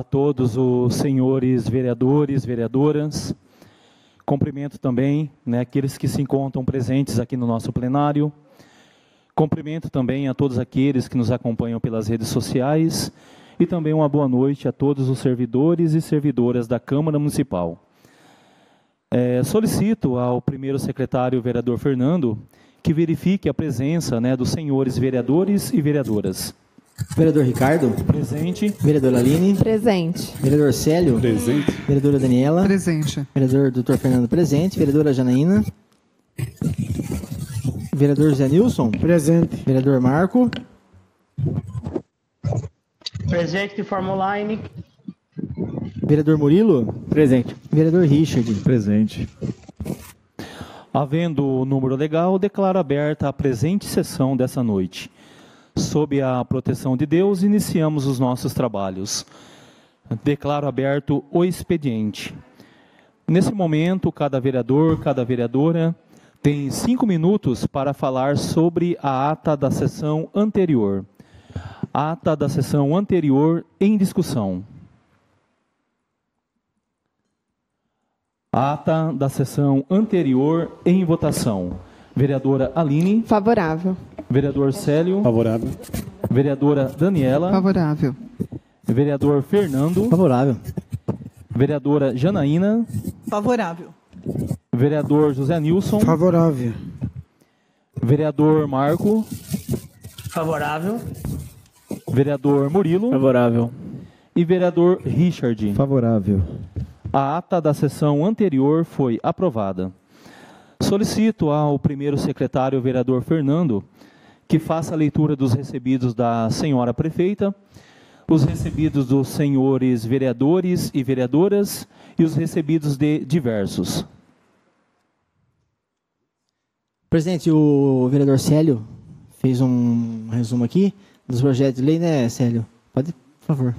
a todos os senhores vereadores, vereadoras. Cumprimento também, aqueles que se encontram presentes aqui no nosso plenário. Cumprimento também a todos aqueles que nos acompanham pelas redes sociais e também uma boa noite a todos os servidores e servidoras da Câmara Municipal. Solicito ao primeiro secretário, vereador Fernando, que verifique a presença dos senhores vereadores e vereadoras. Vereador Ricardo. Presente. Vereadora Aline. Presente. Vereador Célio. Presente. Vereadora Daniela. Presente. Vereador Dr. Fernando. Presente. Vereadora Janaína. Vereador José Nilson. Presente. Vereador Marco. Presente de forma online. Vereador Murilo. Presente. Vereador Richard. Presente. Havendo o número legal, declaro aberta a presente sessão dessa noite. Sob a proteção de Deus, iniciamos os nossos trabalhos. Declaro aberto o expediente. Nesse momento, cada vereador, cada vereadora tem 5 minutos para falar sobre a ata da sessão anterior. Ata da sessão anterior em discussão. Ata da sessão anterior em votação. Vereadora Aline. Favorável. Vereador Célio. Favorável. Vereadora Daniela. Favorável. Vereador Fernando. Favorável. Vereadora Janaína. Favorável. Vereador José Nilson. Favorável. Vereador Marco. Favorável. Vereador Murilo. Favorável. E vereador Richard. Favorável. A ata da sessão anterior foi aprovada. Solicito ao primeiro secretário, vereador Fernando, que faça a leitura dos recebidos da senhora prefeita, os recebidos dos senhores vereadores e vereadoras e os recebidos de diversos. Presidente, o vereador Célio fez um resumo aqui dos projetos de lei, né, Célio? Pode, por favor.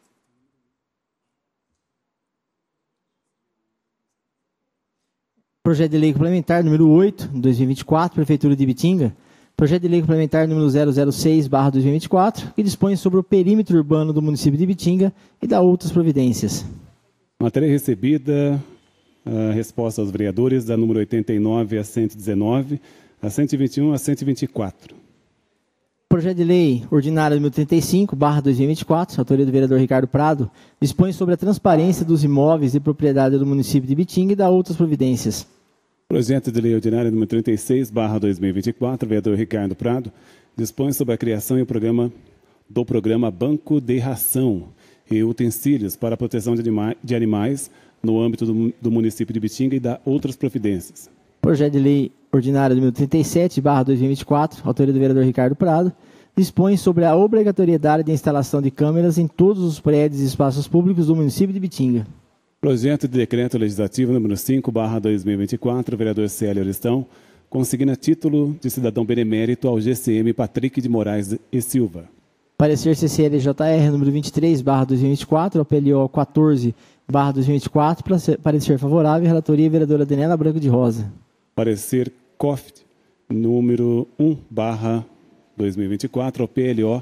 Projeto de lei complementar número 8, 2024, Prefeitura de Ibitinga. Projeto de lei complementar número 006/2024, que dispõe sobre o perímetro urbano do município de Ibitinga e dá outras providências. Matéria recebida, a resposta aos vereadores, da número 89 a 119, a 121 a 124. Projeto de lei ordinária número 35/2024, autoria do vereador Ricardo Prado, dispõe sobre a transparência dos imóveis de propriedade do município de Ibitinga e dá outras providências. Projeto de lei ordinária número 36/2024, vereador Ricardo Prado, dispõe sobre a criação e o programa Banco de Ração e Utensílios para a Proteção de Animais no âmbito do município de Ibitinga e dá outras providências. Projeto de lei ordinária número 37/2024, autoria do vereador Ricardo Prado, dispõe sobre a obrigatoriedade de instalação de câmeras em todos os prédios e espaços públicos do município de Ibitinga. Projeto de decreto legislativo número 5/2024, vereador Célio Aristão, consigna título de cidadão benemérito ao GCM Patrick de Moraes e Silva. Parecer CCLJR número 23/2024, ao PLO 14/2024, parecer favorável, relatoria vereadora Daniela Branco de Rosa. Parecer COFT número 1/2024, ao PLO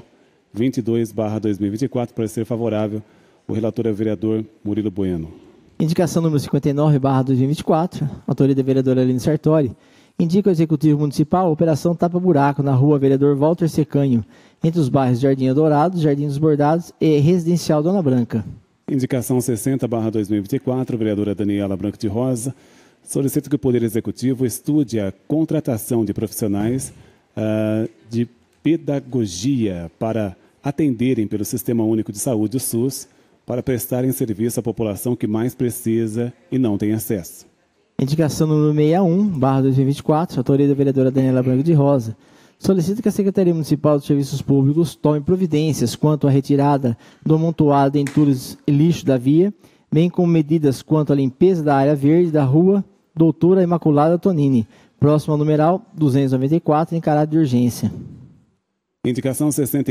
22/2024, parecer favorável, o relator é o vereador Murilo Bueno. Indicação número 59/2024, autoria da vereadora Aline Sartori, indica ao Executivo Municipal a operação Tapa Buraco na rua Vereador Walter Secanho, entre os bairros Jardim Dourado, Jardim dos Bordados e Residencial Dona Branca. Indicação 60/2024, vereadora Daniela Branco de Rosa, solicita que o Poder Executivo estude a contratação de profissionais de pedagogia para atenderem pelo Sistema Único de Saúde, o SUS, para prestarem serviço à população que mais precisa e não tem acesso. Indicação número 61/2024, autoria da vereadora Daniela Branco de Rosa, solicita que a Secretaria Municipal de Serviços Públicos tome providências quanto à retirada do amontoado de entulhos e lixo da via, bem como medidas quanto à limpeza da área verde da rua Doutora Imaculada Tonini, próximo ao numeral 294, em caráter de urgência. Indicação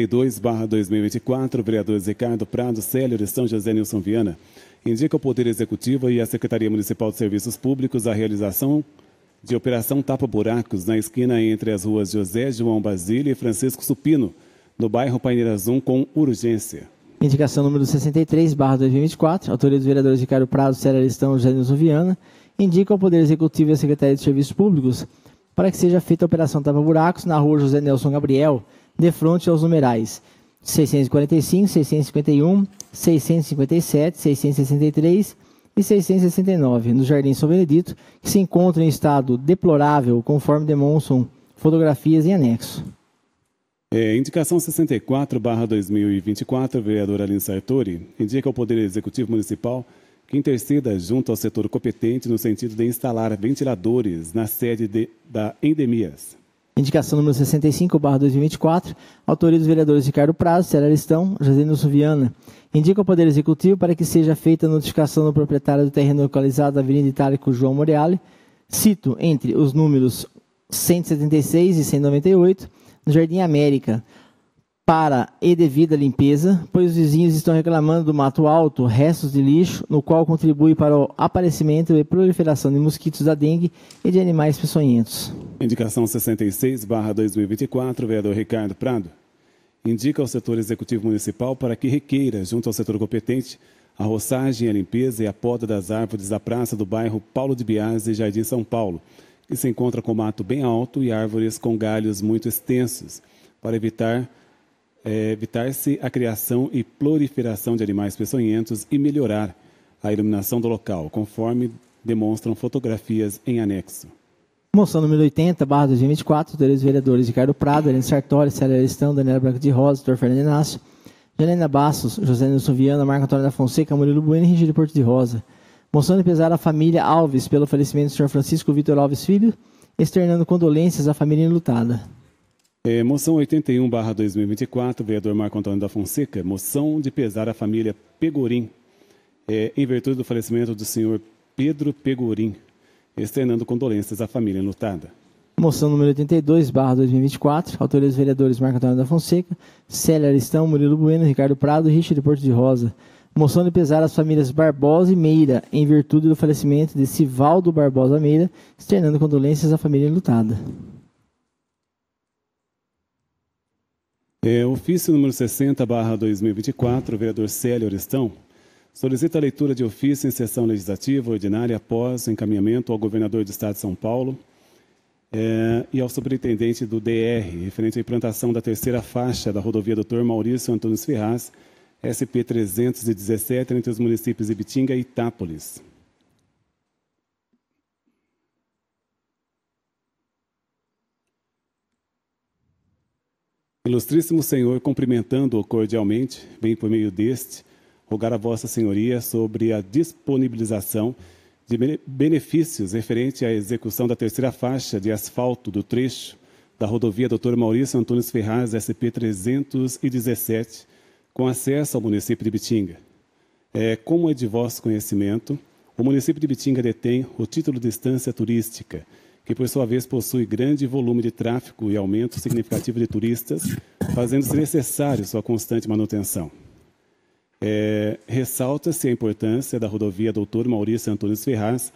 62/2024, vereadores Ricardo Prado, Célio Aristão, José Nilson Viana, indica ao Poder Executivo e à Secretaria Municipal de Serviços Públicos a realização de operação tapa-buracos na esquina entre as ruas José João Basílio e Francisco Supino, no bairro Paineiras 1, com urgência. Indicação número 63/2024, autoria dos vereadores Ricardo Prado, Célia Aristão e José Nilson Viana, indica ao Poder Executivo e à Secretaria de Serviços Públicos para que seja feita a operação tapa-buracos na rua José Nelson Gabriel, de frente aos numerais 645, 651, 657, 663 e 669, no Jardim São Benedito, que se encontra em estado deplorável, conforme demonstram fotografias em anexo. Indicação 64/2024, vereadora Aline Sartori, indica ao Poder Executivo Municipal que interceda junto ao setor competente no sentido de instalar ventiladores na sede da Endemias. Indicação número 65/2024, autoria dos vereadores Ricardo Prado, Célia Aristão, José Nilson Viana, indica ao Poder Executivo para que seja feita a notificação do proprietário do terreno localizado na Avenida Itálico João Moreale, cito entre os números 176 e 198, no Jardim América, para e devida limpeza, pois os vizinhos estão reclamando do mato alto, restos de lixo, no qual contribui para o aparecimento e proliferação de mosquitos da dengue e de animais peçonhentos. Indicação 66/2024, vereador Ricardo Prado, indica ao setor executivo municipal para que requeira, junto ao setor competente, a roçagem, a limpeza e a poda das árvores da praça do bairro Paulo de Biase e Jardim São Paulo, que se encontra com mato bem alto e árvores com galhos muito extensos, para evitar-se a criação e proliferação de animais peçonhentos e melhorar a iluminação do local, conforme demonstram fotografias em anexo. Moção número 80/2024, autoria dos vereadores Ricardo Prado, Aline Sartori, Célia Aristão, Daniela Branco de Rosa, Dr. Fernando Inácio, Janina Bastos, José Nilson Viana, Marco Antônio da Fonseca, Murilo Bueno e Rigílio Porto de Rosa. Moção de pesar à família Alves pelo falecimento do Sr. Francisco Vitor Alves Filho, externando condolências à família enlutada. Moção 81/2024, vereador Marco Antônio da Fonseca, moção de pesar à família Pegorim, em virtude do falecimento do senhor Pedro Pegorim, externando condolências à família enlutada. Moção número 82/2024, autoria dos vereadores Marco Antônio da Fonseca, Célia Aristão, Murilo Bueno, Ricardo Prado e Richard Porto de Rosa. Moção de pesar às famílias Barbosa e Meira, em virtude do falecimento de Sivaldo Barbosa Meira, externando condolências à família enlutada. Ofício número 60/2024, vereador Célio Aristão, solicita a leitura de ofício em sessão legislativa ordinária após o encaminhamento ao governador do Estado de São Paulo e ao superintendente do DR, referente à implantação da terceira faixa da rodovia Dr. Maurício Antunes Ferraz, SP-317, entre os municípios de Ibitinga e Itápolis. Ilustríssimo Senhor, cumprimentando-o cordialmente, vem por meio deste, rogar a Vossa Senhoria sobre a disponibilização de benefícios referente à execução da terceira faixa de asfalto do trecho da rodovia Dr. Maurício Antunes Ferraz, SP-317, com acesso ao município de Ibitinga. Como é de vosso conhecimento, o município de Ibitinga detém o título de estância turística, que por sua vez possui grande volume de tráfego e aumento significativo de turistas, fazendo-se necessário sua constante manutenção. Ressalta-se a importância da rodovia Dr. Maurício Antunes Ferraz,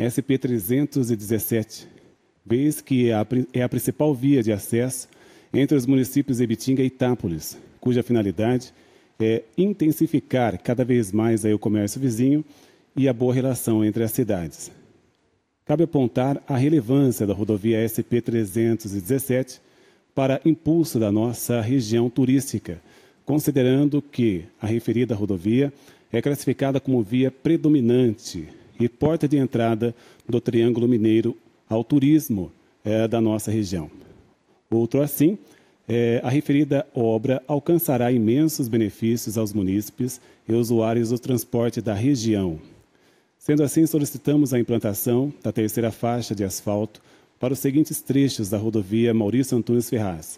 SP-317, vez que é a principal via de acesso entre os municípios de Ibitinga e Itápolis, cuja finalidade é intensificar cada vez mais o comércio vizinho e a boa relação entre as cidades. Cabe apontar a relevância da rodovia SP-317 para impulso da nossa região turística, considerando que a referida rodovia é classificada como via predominante e porta de entrada do Triângulo Mineiro ao turismo da nossa região. Outro assim, a referida obra alcançará imensos benefícios aos munícipes e usuários do transporte da região. Sendo assim, solicitamos a implantação da terceira faixa de asfalto para os seguintes trechos da rodovia Maurício Antunes Ferraz,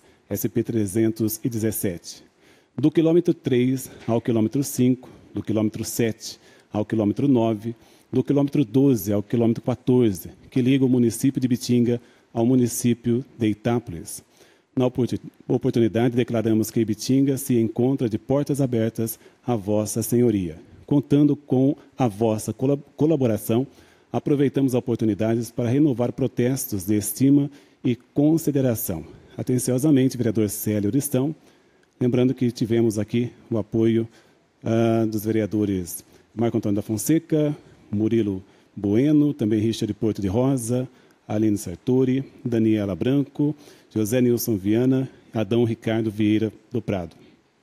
SP-317. Do quilômetro 3 ao quilômetro 5, do quilômetro 7 ao quilômetro 9, do quilômetro 12 ao quilômetro 14, que liga o município de Ibitinga ao município de Itápolis. Na oportunidade, declaramos que Ibitinga se encontra de portas abertas à Vossa Senhoria. Contando com a vossa colaboração, aproveitamos a oportunidade para renovar protestos de estima e consideração. Atenciosamente, vereador Célio Aristão, lembrando que tivemos aqui o apoio dos vereadores Marco Antônio da Fonseca, Murilo Bueno, também Richard Porto de Rosa, Aline Sartori, Daniela Branco, José Nilson Viana, Adão Ricardo Vieira do Prado.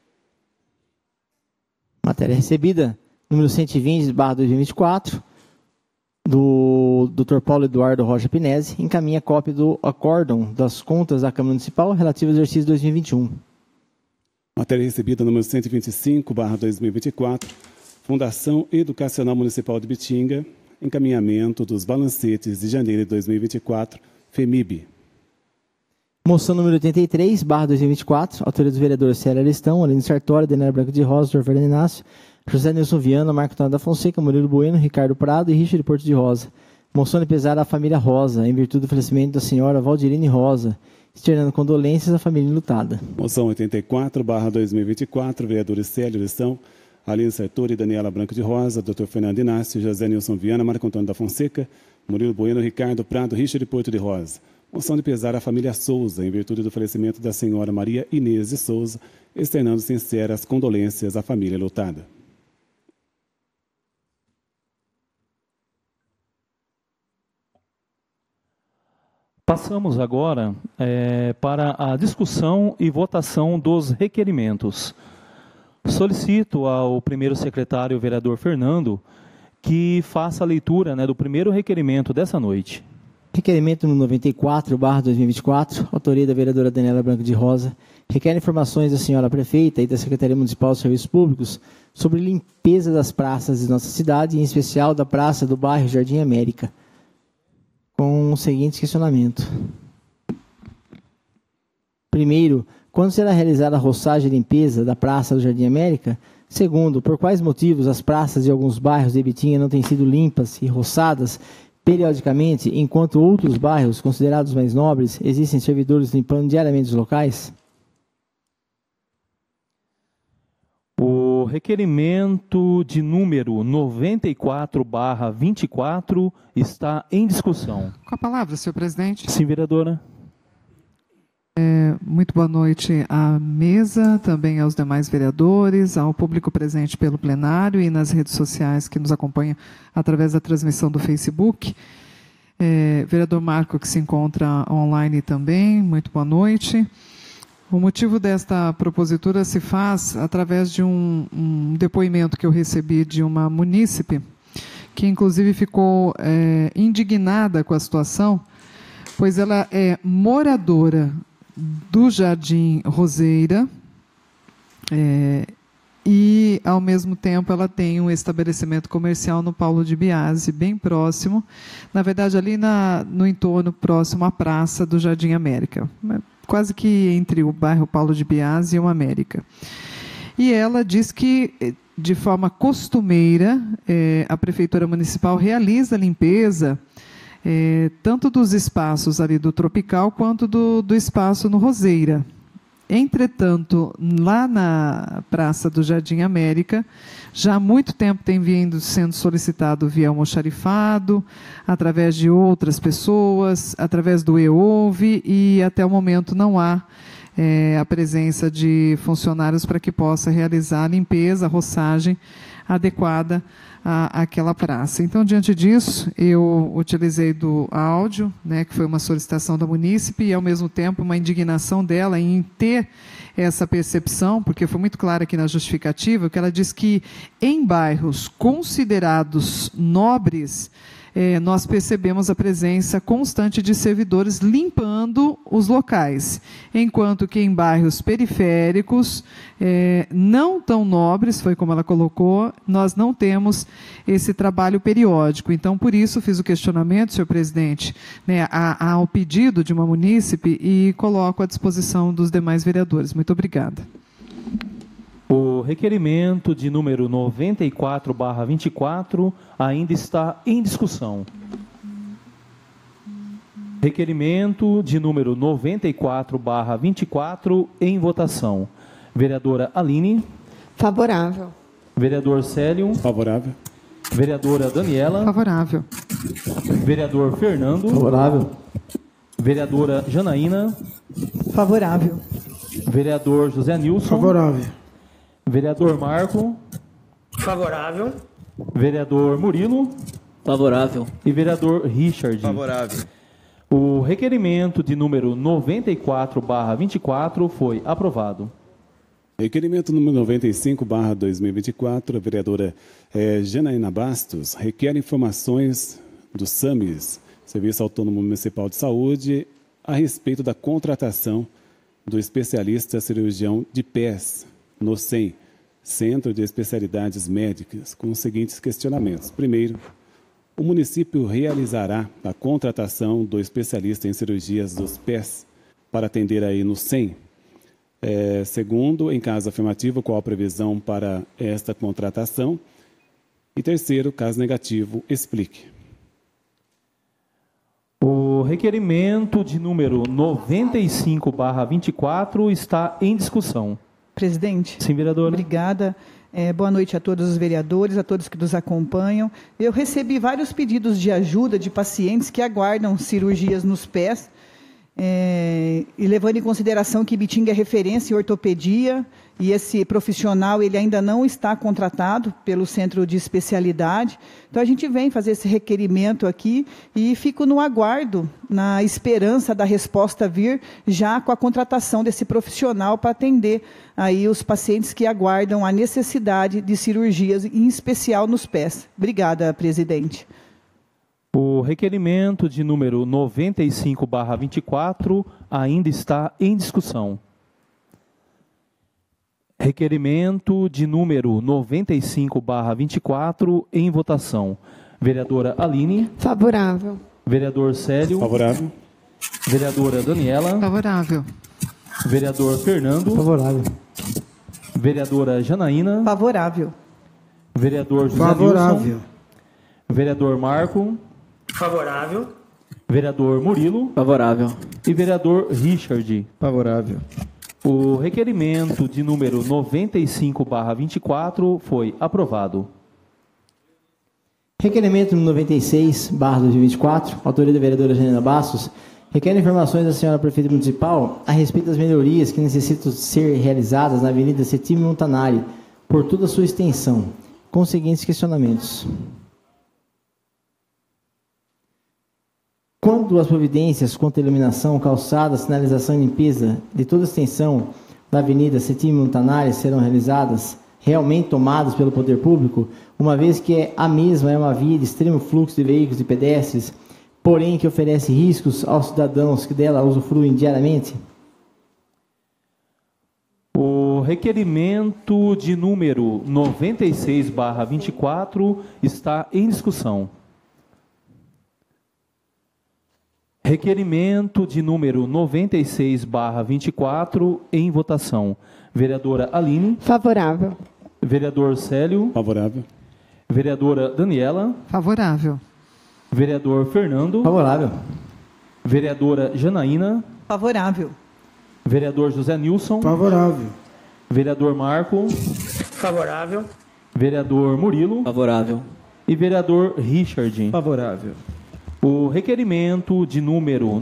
Matéria recebida, número 120/2024, do Dr. Paulo Eduardo Rocha Pinese, encaminha cópia do acórdão das contas da Câmara Municipal relativa ao exercício 2021. Matéria recebida, número 125/2024, Fundação Educacional Municipal de Bitinga, encaminhamento dos balancetes de janeiro de 2024, FEMIB. Moção número 83/2024, autoria dos vereadores Célia Aristão, Aline Sartori, Daniela Branco de Rosa, Dr. Fernando Inácio, José Nilson Viana, Marco Antônio da Fonseca, Murilo Bueno, Ricardo Prado e Richard Porto de Rosa. Moção de pesar à família Rosa, em virtude do falecimento da senhora Valdirine Rosa, externando condolências à família enlutada. Moção 84/2024, vereadores Célio Aristão, Aline Sartori, Daniela Branco de Rosa, Dr. Fernando Inácio, José Nilson Viana, Marco Antônio da Fonseca, Murilo Bueno, Ricardo Prado, Richard Porto de Rosa. Moção de pesar à família Souza, em virtude do falecimento da senhora Maria Inês de Souza, externando sinceras condolências à família lutada. Passamos agora para a discussão e votação dos requerimentos. Solicito ao primeiro secretário, o vereador Fernando, que faça a leitura do primeiro requerimento dessa noite. Requerimento número 94/2024, autoria da vereadora Daniela Branco de Rosa, requer informações da senhora prefeita e da Secretaria Municipal de Serviços Públicos sobre limpeza das praças de nossa cidade, em especial da praça do bairro Jardim América, com o seguinte questionamento. Primeiro, quando será realizada a roçagem e limpeza da praça do Jardim América? Segundo, por quais motivos as praças de alguns bairros de Bitinga não têm sido limpas e roçadas periodicamente, enquanto outros bairros, considerados mais nobres, existem servidores limpando diariamente os locais? O requerimento de número 94/24 está em discussão. Com a palavra, senhor presidente. Sim, vereadora. Muito boa noite à mesa, também aos demais vereadores, ao público presente pelo plenário e nas redes sociais que nos acompanha através da transmissão do Facebook. Vereador Marco, que se encontra online também, muito boa noite. O motivo desta propositura se faz através de um depoimento que eu recebi de uma munícipe, que inclusive ficou indignada com a situação, pois ela é moradora do Jardim Roseira e, ao mesmo tempo, ela tem um estabelecimento comercial no Paulo de Biase, bem próximo, na verdade, ali no entorno próximo à praça do Jardim América, quase que entre o bairro Paulo de Biase e o América. E ela diz que, de forma costumeira, a Prefeitura Municipal realiza a limpeza tanto dos espaços ali do Tropical quanto do espaço no Roseira. Entretanto, lá na Praça do Jardim América, já há muito tempo tem vindo sendo solicitado via almoxarifado, através de outras pessoas, através do EOV, e até o momento não há a presença de funcionários para que possa realizar a limpeza, a roçagem adequada àquela praça. Então, diante disso, eu utilizei do áudio, que foi uma solicitação da munícipe, e, ao mesmo tempo, uma indignação dela em ter essa percepção, porque foi muito claro aqui na justificativa, que ela diz que, em bairros considerados nobres, nós percebemos a presença constante de servidores limpando os locais, enquanto que em bairros periféricos, não tão nobres, foi como ela colocou, nós não temos esse trabalho periódico. Então, por isso, fiz o questionamento, senhor presidente, ao pedido de uma munícipe, e coloco à disposição dos demais vereadores. Muito obrigada. O requerimento de número 94/24 ainda está em discussão. Requerimento de número 94/24 em votação. Vereadora Aline. Favorável. Vereador Célio. Favorável. Vereadora Daniela. Favorável. Vereador Fernando. Favorável. Vereadora Janaína. Favorável. Vereador José Nilson. Favorável. Vereador Marco. Favorável. Vereador Murilo Favorável. e vereador Richard. Favorável. O requerimento de número 94/24 foi aprovado. Requerimento número 95/2024, a vereadora Janaína Bastos requer informações do SAMIS, Serviço Autônomo Municipal de Saúde, a respeito da contratação do especialista cirurgião de pés no CEM, Centro de Especialidades Médicas, com os seguintes questionamentos. Primeiro, o município realizará a contratação do especialista em cirurgias dos pés para atender aí no CEM? Segundo, em caso afirmativo, qual a previsão para esta contratação? E terceiro, caso negativo, explique. O requerimento de número 95/24 está em discussão. Presidente. Sim, vereadora. Obrigada. Boa noite a todos os vereadores, a todos que nos acompanham. Eu recebi vários pedidos de ajuda de pacientes que aguardam cirurgias nos pés, e levando em consideração que Ibitinga é referência em ortopedia e esse profissional ele ainda não está contratado pelo centro de especialidade. Então a gente vem fazer esse requerimento aqui e fico no aguardo, na esperança da resposta vir já com a contratação desse profissional para atender aí os pacientes que aguardam a necessidade de cirurgias, em especial nos pés. Obrigada, presidente. O requerimento de número 95/24 ainda está em discussão. Requerimento de número 95/24 em votação. Vereadora Aline. Favorável. Vereador Célio. Favorável. Vereadora Daniela. Favorável. Vereador Fernando. Favorável. Vereadora Janaína. Favorável. Vereador José Favorável. Nilson. Vereador Marco. Favorável. Vereador Murilo. Favorável. E vereador Richard. Favorável. O requerimento de número 95/24 foi aprovado. Requerimento número 96/2024, autoria da vereadora Janaína Bastos, requer informações da senhora prefeita municipal a respeito das melhorias que necessitam ser realizadas na Avenida Setime Montanari, por toda a sua extensão, com os seguintes questionamentos. Quando as providências quanto à iluminação, calçada, sinalização e limpeza de toda a extensão da Avenida Setime Montanari serão realizadas, realmente tomadas pelo poder público, uma vez que a mesma é uma via de extremo fluxo de veículos e pedestres, porém que oferece riscos aos cidadãos que dela usufruem diariamente? O requerimento de número 96/24 está em discussão. Requerimento de número 96/24 em votação. Vereadora Aline. Favorável. Vereador Célio. Favorável. Vereadora Daniela. Favorável. Vereador Fernando. Favorável. Vereadora Janaína. Favorável. Vereador José Nilson. Favorável. Vereador Marco. Favorável. Vereador Murilo. Favorável. E vereador Richard. Favorável. O requerimento de número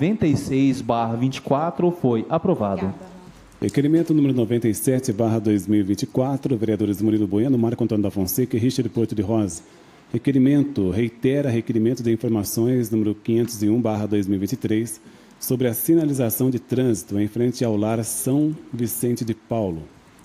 96/24 foi aprovado. Requerimento número 97/2024, vereadores Murilo Bueno, Marco Antônio da Fonseca e Richard Porto de Rosa. Reitera requerimento de informações número 501/2023 sobre a sinalização de trânsito em frente ao lar São Vicente de Paulo.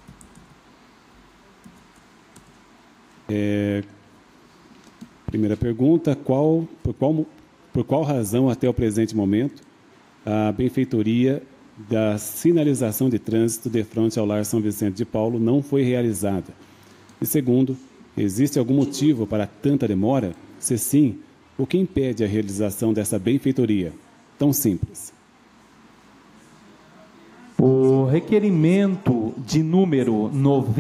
Primeira pergunta, por qual razão até o presente momento a benfeitoria da sinalização de trânsito de frente ao lar São Vicente de Paulo não foi realizada? E segundo, existe algum motivo para tanta demora? Se sim, o que impede a realização dessa benfeitoria? Tão simples. O requerimento de número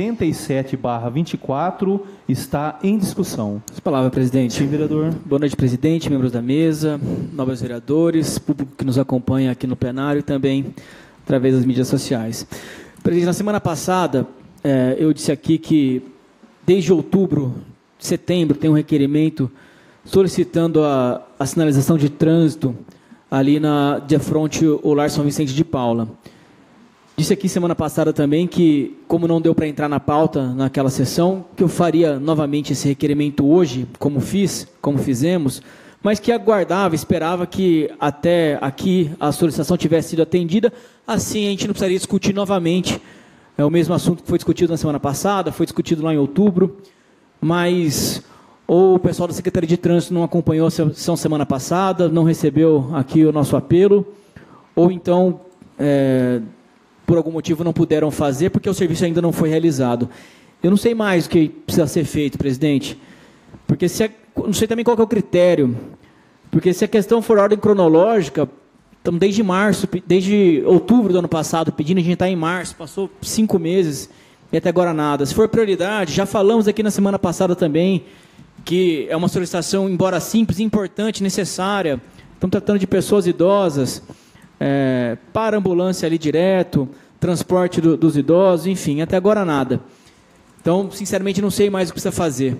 97/24 está em discussão. As palavras, presidente. Sim, vereador. Boa noite, presidente, membros da mesa, nobres vereadores, público que nos acompanha aqui no plenário e também através das mídias sociais. Presidente, na semana passada, eu disse aqui que desde outubro, setembro, tem um requerimento solicitando a sinalização de trânsito ali de frente ao lar São Vicente de Paula. Disse aqui semana passada também que, como não deu para entrar na pauta naquela sessão, que eu faria novamente esse requerimento hoje, como fizemos, mas que aguardava, esperava que até aqui a solicitação tivesse sido atendida, assim a gente não precisaria discutir novamente. É o mesmo assunto que foi discutido na semana passada, foi discutido lá em outubro, mas ou o pessoal da Secretaria de Trânsito não acompanhou a sessão semana passada, não recebeu aqui o nosso apelo, ou então, por algum motivo, não puderam fazer, porque o serviço ainda não foi realizado. Eu não sei mais o que precisa ser feito, presidente, porque não sei também qual que é o critério, porque se a questão for ordem cronológica, estamos desde outubro do ano passado pedindo, a gente está em março, passou 5 meses e até agora nada. Se for prioridade, já falamos aqui na semana passada também, que é uma solicitação, embora simples, importante, necessária. Estamos tratando de pessoas idosas, para ambulância ali direto, transporte dos idosos, enfim, até agora nada. Então, sinceramente, não sei mais o que precisa fazer.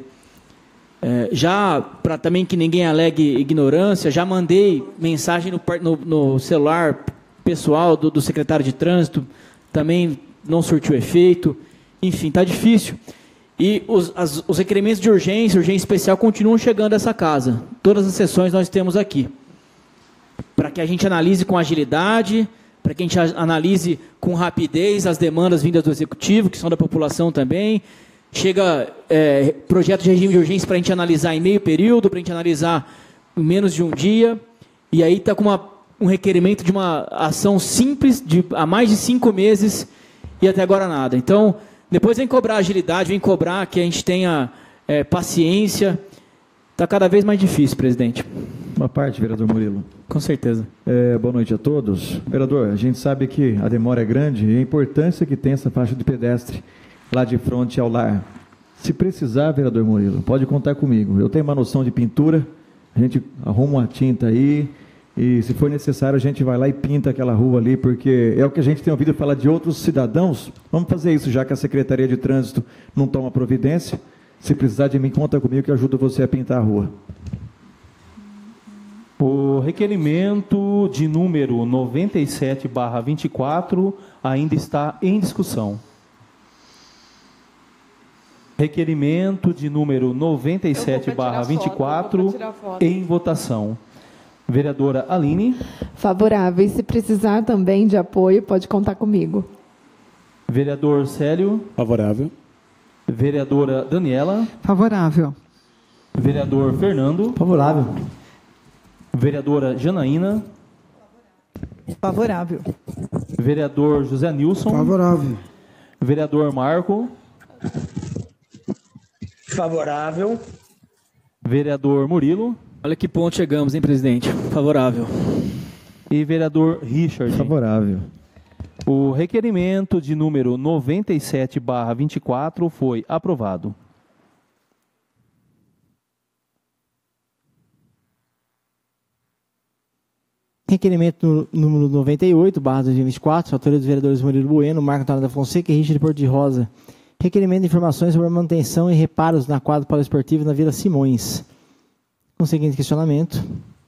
Já, para também que ninguém alegue ignorância, já mandei mensagem no celular pessoal do secretário de Trânsito, também não surtiu efeito. Enfim, está difícil. E os requerimentos de urgência especial, continuam chegando a essa casa. Todas as sessões nós temos aqui. Para que a gente analise com agilidade, para que a gente analise com rapidez as demandas vindas do Executivo, que são da população também. Chega projeto de regime de urgência para a gente analisar em meio período, para a gente analisar em menos de um dia. E aí está com um requerimento de uma ação simples há mais de 5 meses e até agora nada. Então, depois vem cobrar agilidade, vem cobrar que a gente tenha paciência. Está cada vez mais difícil, presidente. Uma parte, vereador Murilo. Com certeza. Boa noite a todos. Vereador, a gente sabe que a demora é grande e a importância que tem essa faixa de pedestre lá de frente ao lar. Se precisar, vereador Murilo, pode contar comigo. Eu tenho uma noção de pintura, a gente arruma uma tinta aí e, se for necessário, a gente vai lá e pinta aquela rua ali, porque é o que a gente tem ouvido falar de outros cidadãos. Vamos fazer isso, já que a Secretaria de Trânsito não toma providência. Se precisar de mim, conta comigo que eu ajudo você a pintar a rua. O requerimento de número 97/24 ainda está em discussão. Requerimento de número 97/24 em votação. Vereadora Aline. Favorável. E se precisar também de apoio, pode contar comigo. Vereador Célio. Favorável. Vereadora Daniela. Favorável. Vereador Fernando. Favorável. Vereadora Janaína. Favorável. Vereador José Nilson. Favorável. Vereador Marco. Favorável. Vereador Murilo. Olha que ponto chegamos, hein, presidente? Favorável. E vereador Richard. Favorável. O requerimento de número 97/24 foi aprovado. Requerimento número 98/2024, autoria dos vereadores Murilo Bueno, Marco Antônio da Fonseca e Richard Porto de Rosa. Requerimento de informações sobre a manutenção e reparos na quadra poliesportiva na Vila Simões. Com o seguinte questionamento.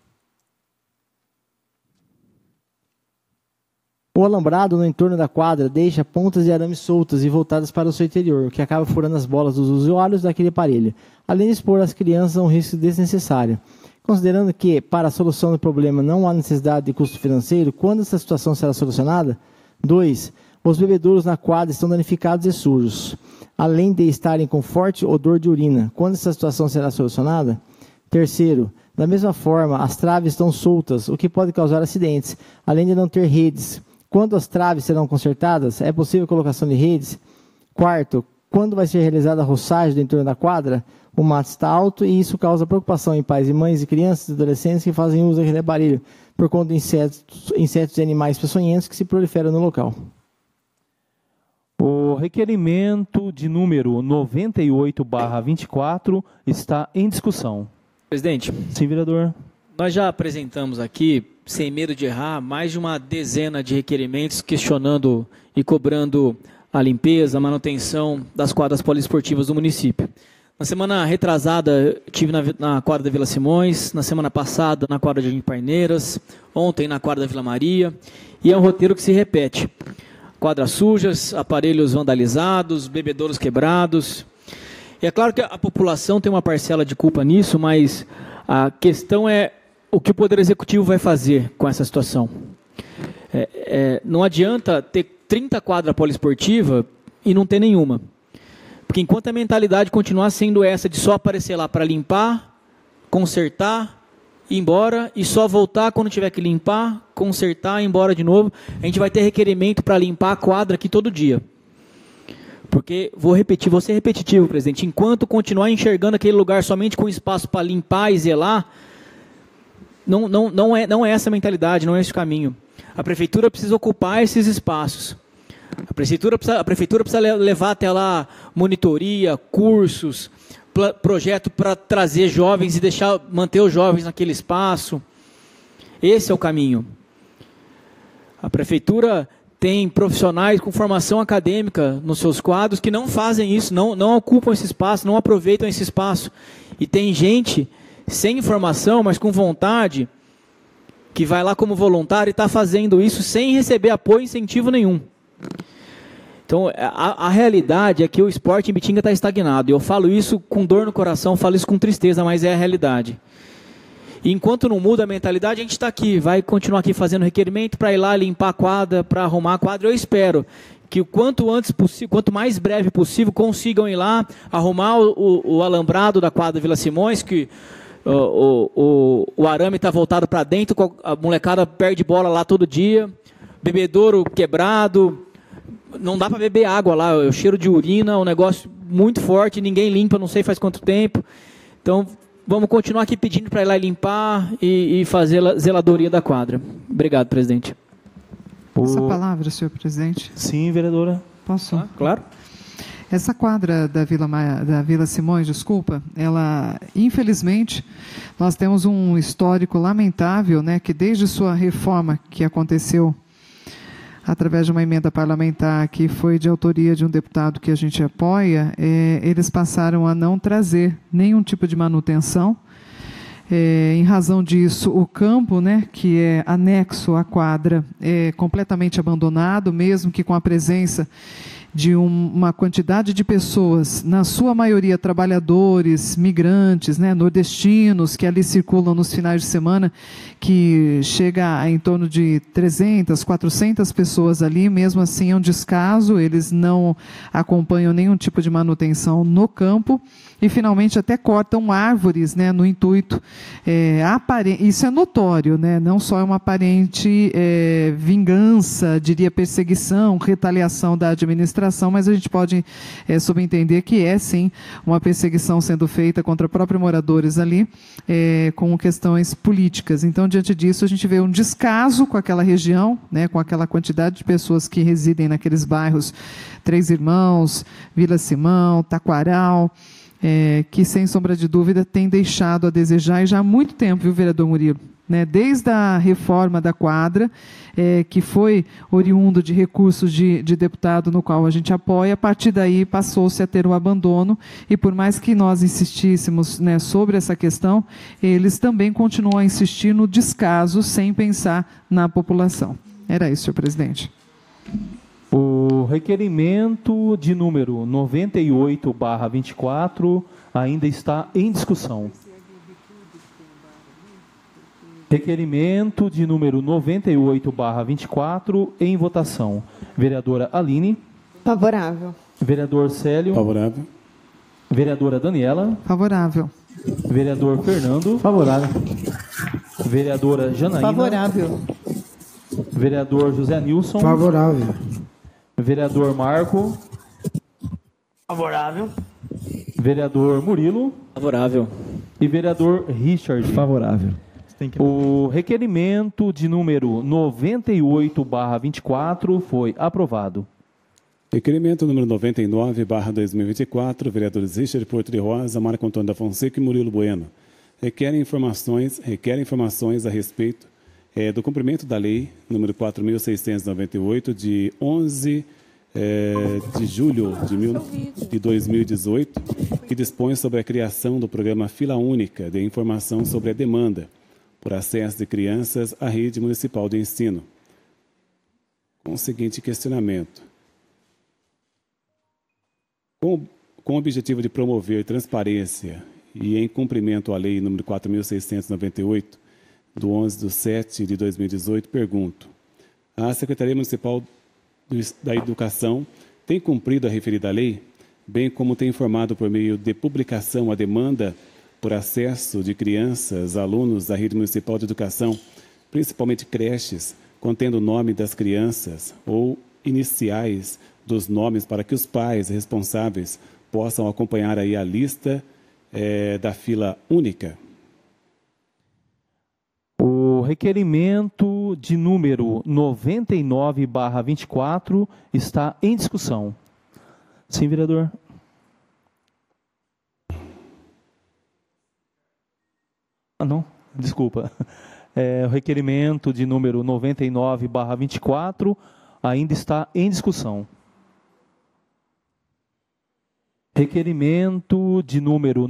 O alambrado no entorno da quadra deixa pontas de arame soltas e voltadas para o seu interior, o que acaba furando as bolas dos usuários daquele aparelho, além de expor as crianças a um risco desnecessário. Considerando que, para a solução do problema, não há necessidade de custo financeiro, quando essa situação será solucionada? 2. Os bebedouros na quadra estão danificados e sujos, além de estarem com forte odor de urina. Quando essa situação será solucionada? 3. Da mesma forma, as traves estão soltas, o que pode causar acidentes, além de não ter redes. Quando as traves serão consertadas, é possível a colocação de redes? 4. Quando vai ser realizada a roçagem do entorno da quadra? O mato está alto e isso causa preocupação em pais e mães e crianças e adolescentes que fazem uso daquele aparelho por conta de insetos e animais peçonhentos que se proliferam no local. O requerimento de número 98/24 está em discussão. Presidente. Sim, vereador. Nós já apresentamos aqui, sem medo de errar, mais de uma dezena de requerimentos questionando e cobrando a limpeza, a manutenção das quadras poliesportivas do município. Na semana retrasada, estive na quadra da Vila Simões, na semana passada na quadra de Parneiras, ontem na quadra da Vila Maria, e é um roteiro que se repete. quadras sujas, aparelhos vandalizados, bebedouros quebrados. E é claro que a população tem uma parcela de culpa nisso, mas a questão é o que o Poder Executivo vai fazer com essa situação. Não adianta ter 30 quadras poliesportivas e não ter nenhuma. Porque enquanto a mentalidade continuar sendo essa de só aparecer lá para limpar, consertar, ir embora e só voltar quando tiver que limpar, consertar e ir embora de novo, a gente vai ter requerimento para limpar a quadra aqui todo dia. Porque, vou ser repetitivo, presidente, enquanto continuar enxergando aquele lugar somente com espaço para limpar e zelar, não é essa a mentalidade, não é esse o caminho. A prefeitura precisa ocupar esses espaços. A prefeitura precisa levar até lá monitoria, cursos, projeto para trazer jovens e manter os jovens naquele espaço. Esse é o caminho. A prefeitura tem profissionais com formação acadêmica nos seus quadros que não fazem isso, não ocupam esse espaço, não aproveitam esse espaço. E tem gente sem formação, mas com vontade, que vai lá como voluntário e está fazendo isso sem receber apoio e incentivo nenhum. Então, a realidade é que o esporte em Bitinga está estagnado. Eu falo isso com dor no coração, falo isso com tristeza, mas é a realidade. E enquanto não muda a mentalidade, a gente está aqui, vai continuar aqui fazendo requerimento para ir lá limpar a quadra, para arrumar a quadra. Eu espero que o quanto antes possível, quanto mais breve possível, consigam ir lá, arrumar o alambrado da quadra Vila Simões, que o arame está voltado para dentro, a molecada perde bola lá todo dia, bebedouro quebrado, não dá para beber água lá, o cheiro de urina, um negócio muito forte, ninguém limpa, não sei faz quanto tempo. Então, vamos continuar aqui pedindo para ir lá limpar e fazer a zeladoria da quadra. Obrigado, presidente. Essa palavra, senhor presidente. Sim, vereadora. Posso? Claro. Essa quadra da Vila Simões, desculpa, ela, infelizmente, nós temos um histórico lamentável, né, que desde sua reforma que aconteceu através de uma emenda parlamentar que foi de autoria de um deputado que a gente apoia, eles passaram a não trazer nenhum tipo de manutenção. Em razão disso, o campo, né, que é anexo à quadra, é completamente abandonado, mesmo que com a presença de uma quantidade de pessoas, na sua maioria trabalhadores, migrantes, né, nordestinos, que ali circulam nos finais de semana, que chega a em torno de 300, 400 pessoas ali, mesmo assim é um descaso, eles não acompanham nenhum tipo de manutenção no campo, e finalmente até cortam árvores, né, no intuito, isso é notório, né, não só é uma aparente vingança, diria perseguição, retaliação da administração, mas a gente pode subentender que é sim uma perseguição sendo feita contra próprios moradores ali, com questões políticas. Então, diante disso, a gente vê um descaso com aquela região, né, com aquela quantidade de pessoas que residem naqueles bairros, Três Irmãos, Vila Simão, Taquaral, que, sem sombra de dúvida, tem deixado a desejar, e já há muito tempo, viu, vereador Murilo? Né, desde a reforma da quadra, que foi oriundo de recursos de deputado, no qual a gente apoia, a partir daí passou-se a ter o abandono, e por mais que nós insistíssemos, né, sobre essa questão, eles também continuam a insistir no descaso, sem pensar na população. Era isso, senhor presidente. O requerimento de número 98/24 ainda está em discussão. Requerimento de número 98/24 em votação. Vereadora Aline. Favorável. Vereador Célio. Favorável. Vereadora Daniela. Favorável. Vereador Fernando. Favorável. Vereadora Janaína. Favorável. Vereador José Nilson. Favorável. Vereador Marco. Favorável. Vereador Murilo. Favorável. E vereador Richard. Favorável. O requerimento de número 98/24 foi aprovado. Requerimento número 99/2024, vereadores Richard Porto de Rosa, Marco Antônio da Fonseca e Murilo Bueno. Requerem informações a respeito do cumprimento da lei número 4.698, de 11 de julho de 2018, que dispõe sobre a criação do programa Fila Única de informação sobre a demanda por acesso de crianças à rede municipal de ensino. com o seguinte questionamento. Com o objetivo de promover transparência e em cumprimento à Lei nº 4.698, do 11/7/2018, pergunto: a Secretaria Municipal da Educação tem cumprido a referida lei, bem como tem informado por meio de publicação a demanda por acesso de crianças, alunos da Rede Municipal de Educação, principalmente creches, contendo o nome das crianças ou iniciais dos nomes para que os pais responsáveis possam acompanhar aí a lista da fila única? O requerimento de número 99/24 está em discussão. Sim, vereador. Não, desculpa. O requerimento de número 99/24 ainda está em discussão. Requerimento de número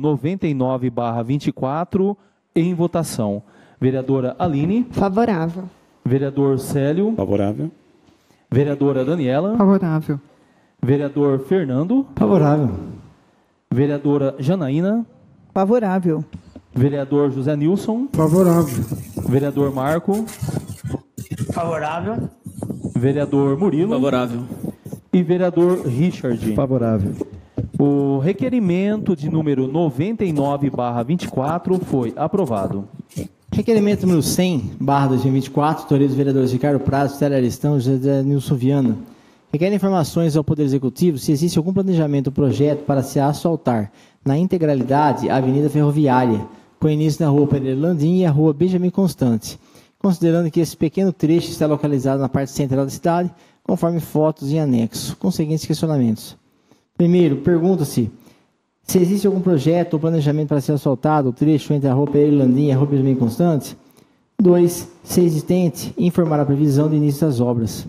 99/24 em votação. Vereadora Aline. Favorável. Vereador Célio. Favorável. Vereadora Daniela. Favorável. Vereador Fernando. Favorável. Vereadora Janaína. Favorável. Vereador José Nilson. Favorável. Vereador Marco. Favorável. Vereador Murilo. Favorável. E vereador Richard. Favorável. O requerimento de número 99/24 foi aprovado. Requerimento número 100/2024, autoria dos vereadores Ricardo Prado, Célia Aristão e José Nilson Viana. Requer informações ao Poder Executivo se existe algum planejamento ou projeto para se asfaltar na integralidade a Avenida Ferroviária, com início na Rua Pereira Landim e a Rua Benjamin Constante, considerando que esse pequeno trecho está localizado na parte central da cidade, conforme fotos em anexo, com os seguintes questionamentos. Primeiro, pergunta-se se existe algum projeto ou planejamento para ser asfaltado o trecho entre a Rua Pereira Landim e a Rua Benjamin Constante. 2. Se existente, informar a previsão de início das obras.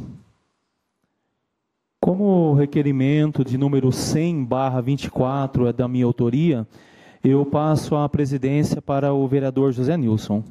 Como o requerimento de número 100/24 é da minha autoria, eu passo a presidência para o vereador José Nilson.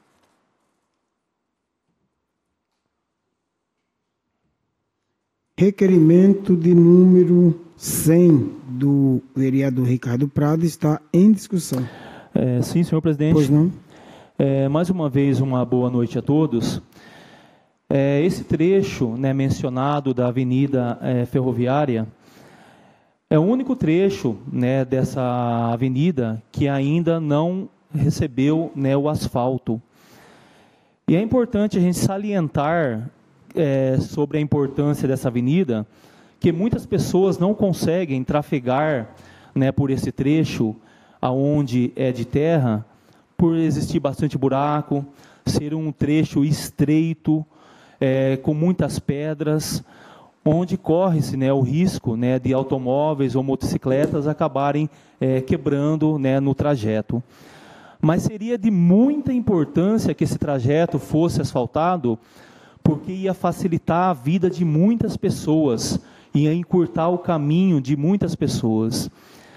Requerimento de número 100 do vereador Ricardo Prado está em discussão. Sim, senhor presidente. Pois não? Mais uma vez, uma boa noite a todos. Esse trecho, né, mencionado da Avenida Ferroviária é o único trecho, né, dessa avenida que ainda não recebeu, né, o asfalto. E é importante a gente salientar sobre a importância dessa avenida, que muitas pessoas não conseguem trafegar, né, por esse trecho, aonde é de terra, por existir bastante buraco, ser um trecho estreito, com muitas pedras, onde corre-se, né, o risco, né, de automóveis ou motocicletas acabarem quebrando, né, no trajeto. Mas seria de muita importância que esse trajeto fosse asfaltado, porque ia facilitar a vida de muitas pessoas, ia encurtar o caminho de muitas pessoas.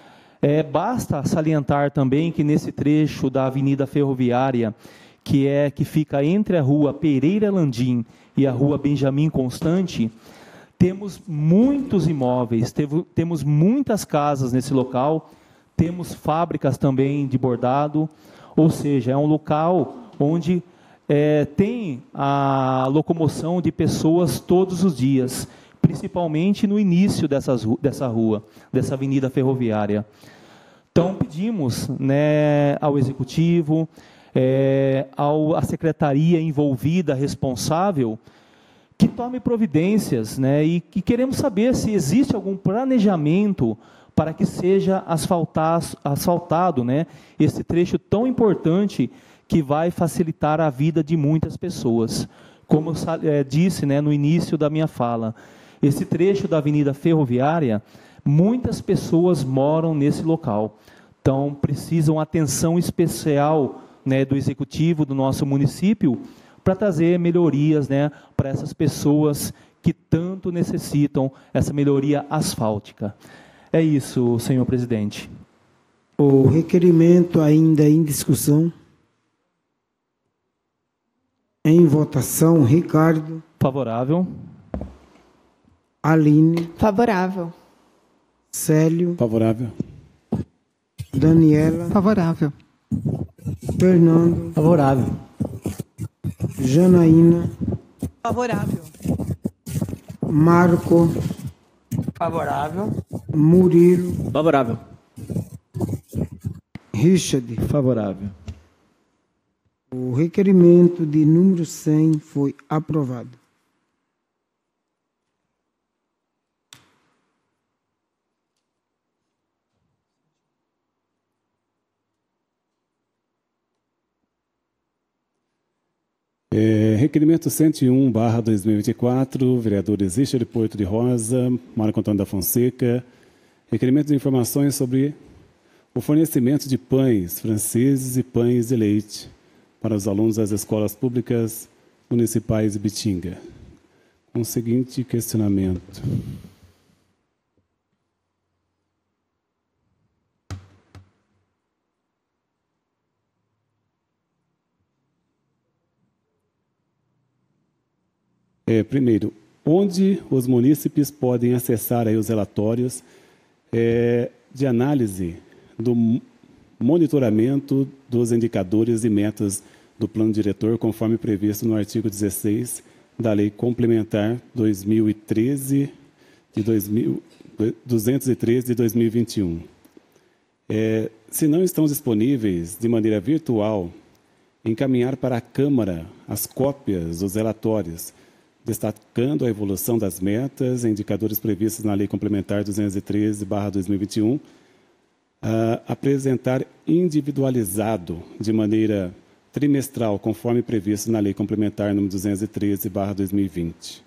Basta salientar também que nesse trecho da Avenida Ferroviária, que fica entre a Rua Pereira Landim e a Rua Benjamin Constante, temos muitos imóveis, temos muitas casas nesse local, temos fábricas também de bordado, ou seja, é um local onde tem a locomoção de pessoas todos os dias, principalmente no início dessa rua, dessa avenida ferroviária. Então, pedimos, né, ao Executivo, à secretaria envolvida, responsável, que tome providências, né, e que queremos saber se existe algum planejamento para que seja asfaltado, né, esse trecho tão importante que vai facilitar a vida de muitas pessoas. Como eu disse, né, no início da minha fala, esse trecho da Avenida Ferroviária, muitas pessoas moram nesse local. Então, precisam atenção especial, né, do Executivo do nosso município para trazer melhorias, né, para essas pessoas que tanto necessitam essa melhoria asfáltica. É isso, senhor presidente. O requerimento ainda em discussão. Em votação, Ricardo. Favorável. Aline, Favorável. Célio, Favorável. Daniela, Favorável. Fernando, Favorável. Janaína, Favorável. Marco, Favorável. Murilo, Favorável. Richard. Favorável. O requerimento de número 100 foi aprovado. Requerimento 101/2024, vereadores Richard Porto de Rosa, Marco Antônio da Fonseca. Requerimento de informações sobre o fornecimento de pães franceses e pães de leite para os alunos das escolas públicas municipais de Bitinga. Com o seguinte questionamento. Primeiro, onde os munícipes podem acessar aí os relatórios de análise do monitoramento dos indicadores e metas do plano diretor, conforme previsto no artigo 16 da Lei Complementar 213 de 2021. Se não estão disponíveis de maneira virtual, encaminhar para a Câmara as cópias dos relatórios, destacando a evolução das metas e indicadores previstos na Lei Complementar 213/2021, apresentar individualizado de maneira trimestral, conforme previsto na Lei Complementar número 213/2020.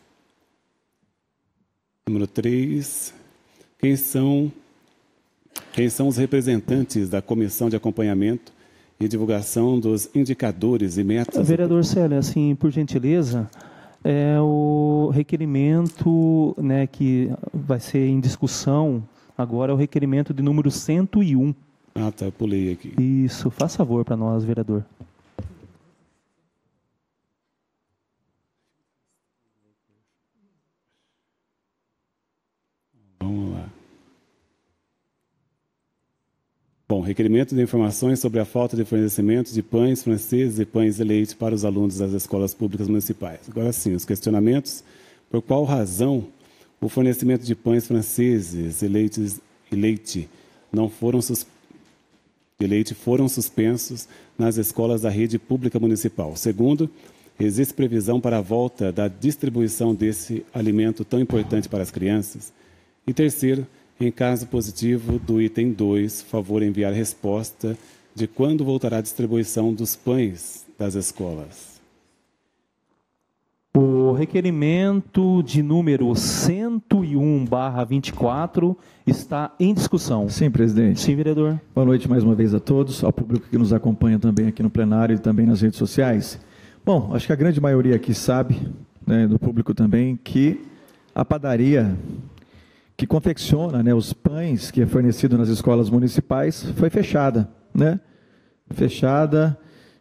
Número 3. Quem são os representantes da Comissão de Acompanhamento e Divulgação dos Indicadores e Metas? Vereador Célio, assim, por gentileza, o requerimento, né, que vai ser em discussão agora é o requerimento de número 101. Ah, tá, eu pulei aqui. Isso, faz favor para nós, vereador. Vamos lá. Bom, requerimento de informações sobre a falta de fornecimento de pães franceses e pães de leite para os alunos das escolas públicas municipais. Agora sim, os questionamentos. Por qual razão o fornecimento de pães franceses e leite foram suspensos nas escolas da rede pública municipal? Segundo, existe previsão para a volta da distribuição desse alimento tão importante para as crianças? E terceiro, em caso positivo do item 2, favor enviar resposta de quando voltará a distribuição dos pães das escolas. O requerimento de número 101/24 está em discussão. Sim, presidente. Sim, vereador. Boa noite mais uma vez a todos, ao público que nos acompanha também aqui no plenário e também nas redes sociais. Bom, acho que a grande maioria aqui sabe, né, do público também, que a padaria que confecciona, né, os pães que é fornecido nas escolas municipais foi fechada, né? Fechada,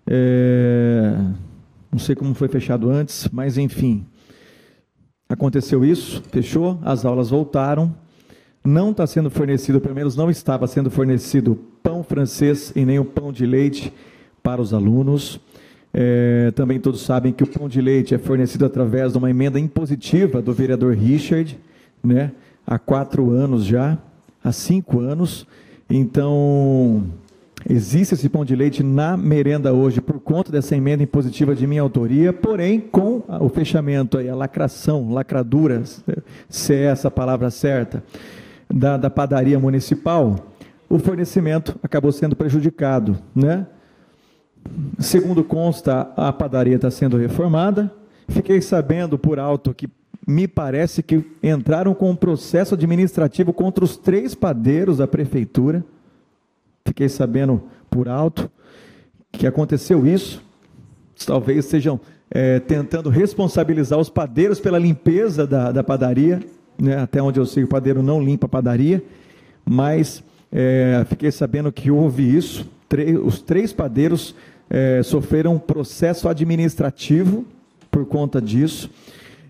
não sei como foi fechado antes, mas enfim, aconteceu isso, fechou, as aulas voltaram, não está sendo fornecido, pelo menos não estava sendo fornecido pão francês e nem o pão de leite para os alunos. Também todos sabem que o pão de leite é fornecido através de uma emenda impositiva do vereador Richard, né? Há 4 anos já, há 5 anos, então existe esse pão de leite na merenda hoje por conta dessa emenda impositiva de minha autoria, porém com o fechamento, aí, a lacradura, se é essa a palavra certa, da padaria municipal, o fornecimento acabou sendo prejudicado, né? Segundo consta, a padaria está sendo reformada, fiquei sabendo por alto que me parece que entraram com um processo administrativo contra os 3 padeiros da prefeitura. Fiquei sabendo por alto que aconteceu isso. Talvez estejam tentando responsabilizar os padeiros pela limpeza da padaria, né? Até onde eu sei, o padeiro não limpa a padaria, mas fiquei sabendo que houve isso. Os 3 padeiros sofreram um processo administrativo por conta disso.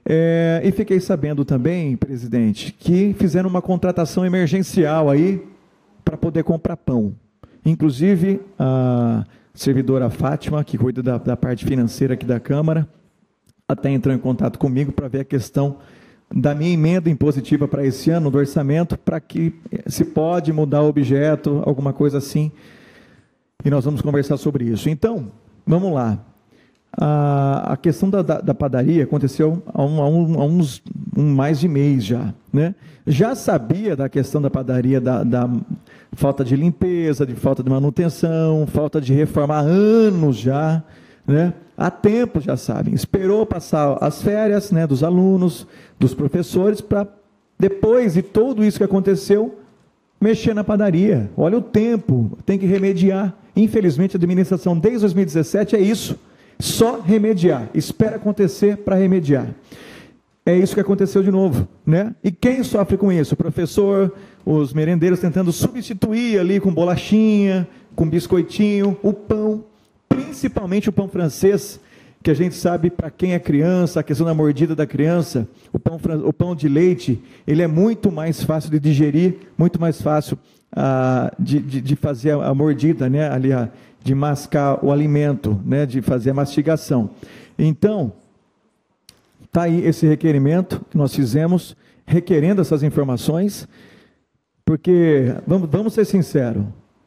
E fiquei sabendo também, presidente, que fizeram uma contratação emergencial aí para poder comprar pão. Inclusive, a servidora Fátima, que cuida da parte financeira aqui da Câmara, até entrou em contato comigo para ver a questão da minha emenda impositiva para esse ano, do orçamento, para que se pode mudar o objeto, alguma coisa assim, e nós vamos conversar sobre isso. Então, vamos lá. A questão da padaria aconteceu há uns mais de mês já, né? Já sabia da questão da padaria, da falta de limpeza, de falta de manutenção, falta de reforma há anos já, né? Há tempo já sabem. Esperou passar as férias, né, dos alunos, dos professores, para depois de tudo isso que aconteceu, mexer na padaria. Olha o tempo, tem que remediar. Infelizmente, a administração desde 2017 é isso. Só remediar, espera acontecer para remediar. É isso que aconteceu de novo, né? E quem sofre com isso? O professor, os merendeiros tentando substituir ali com bolachinha, com biscoitinho, o pão, principalmente o pão francês, que a gente sabe para quem é criança, a questão da mordida da criança, o pão de leite, ele é muito mais fácil de digerir, muito mais fácil de fazer a mordida, né? Ali de mascar o alimento, né, de fazer a mastigação. Então, está aí esse requerimento que nós fizemos, requerendo essas informações, porque, vamos ser sinceros,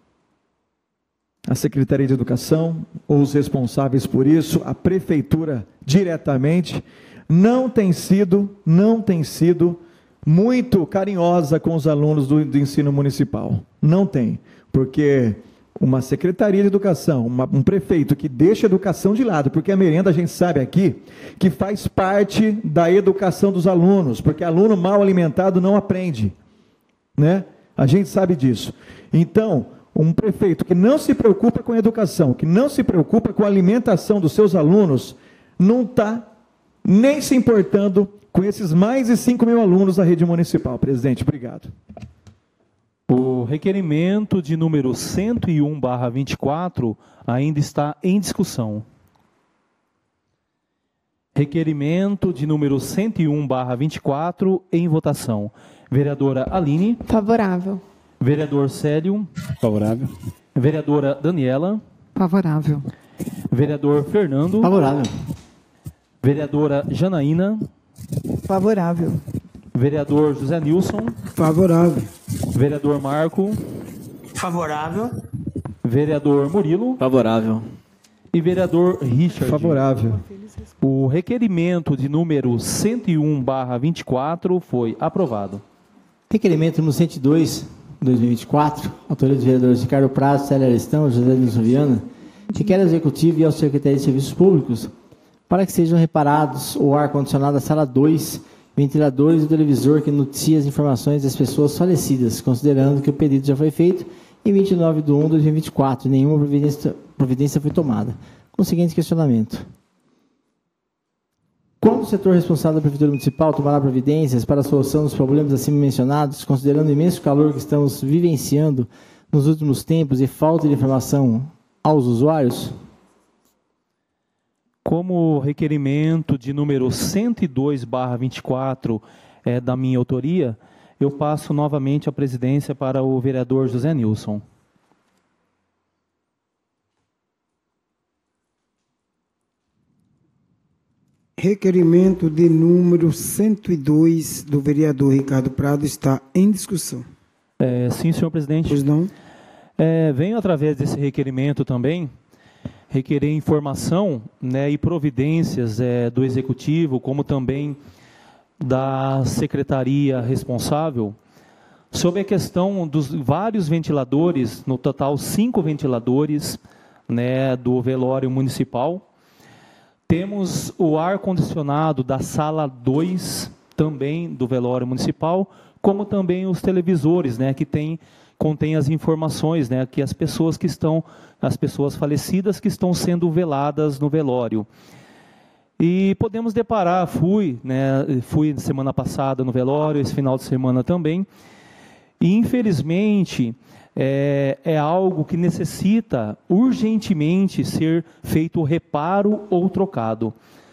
a Secretaria de Educação, ou os responsáveis por isso, a Prefeitura diretamente, não tem sido muito carinhosa com os alunos do ensino municipal. Não tem, porque uma Secretaria de Educação, um prefeito que deixa a educação de lado, porque a merenda a gente sabe aqui, que faz parte da educação dos alunos, porque aluno mal alimentado não aprende, né? A gente sabe disso. Então, um prefeito que não se preocupa com a educação, que não se preocupa com a alimentação dos seus alunos, não está nem se importando com esses mais de 5 mil alunos da rede municipal. Presidente, obrigado. O requerimento de número 101/24 ainda está em discussão. Requerimento de número 101/24 em votação. Vereadora Aline. Favorável. Vereador Célio. Favorável. Vereadora Daniela. Favorável. Vereador Fernando. Favorável. Vereadora Janaína. Favorável. Vereador José Nilson. Favorável. Vereador Marco. Favorável. Vereador Murilo. Favorável. E vereador Richard. Favorável. O requerimento de número 101/24 foi aprovado. Requerimento número 102, 2024, autoria dos vereadores Ricardo Prado, Célia Aristão, José Nilson Viana, requer ao Executivo e ao Secretaria de Serviços Públicos para que sejam reparados o ar-condicionado da sala 2, ventiladores e televisor que noticia as informações das pessoas falecidas, considerando que o pedido já foi feito em 29/1/2024 e nenhuma providência foi tomada. Com o seguinte questionamento: quando o setor responsável da Prefeitura Municipal tomará providências para a solução dos problemas acima mencionados, considerando o imenso calor que estamos vivenciando nos últimos tempos e falta de informação aos usuários? Como o requerimento de número 102/24 é da minha autoria, eu passo novamente a presidência para o vereador José Nilson. Requerimento de número 102 do vereador Ricardo Prado está em discussão. Sim, senhor presidente. Pois não? Venho através desse requerimento também requerer informação, né, e providências do Executivo, como também da Secretaria responsável, sobre a questão dos vários ventiladores, no total 5 ventiladores, né, do velório municipal. Temos o ar-condicionado da sala 2, também do velório municipal, como também os televisores, né, que contém as informações, né, que as pessoas falecidas que estão sendo veladas no velório. E podemos deparar, fui semana passada no velório, esse final de semana também, e infelizmente é algo que necessita urgentemente ser feito reparo ou trocado.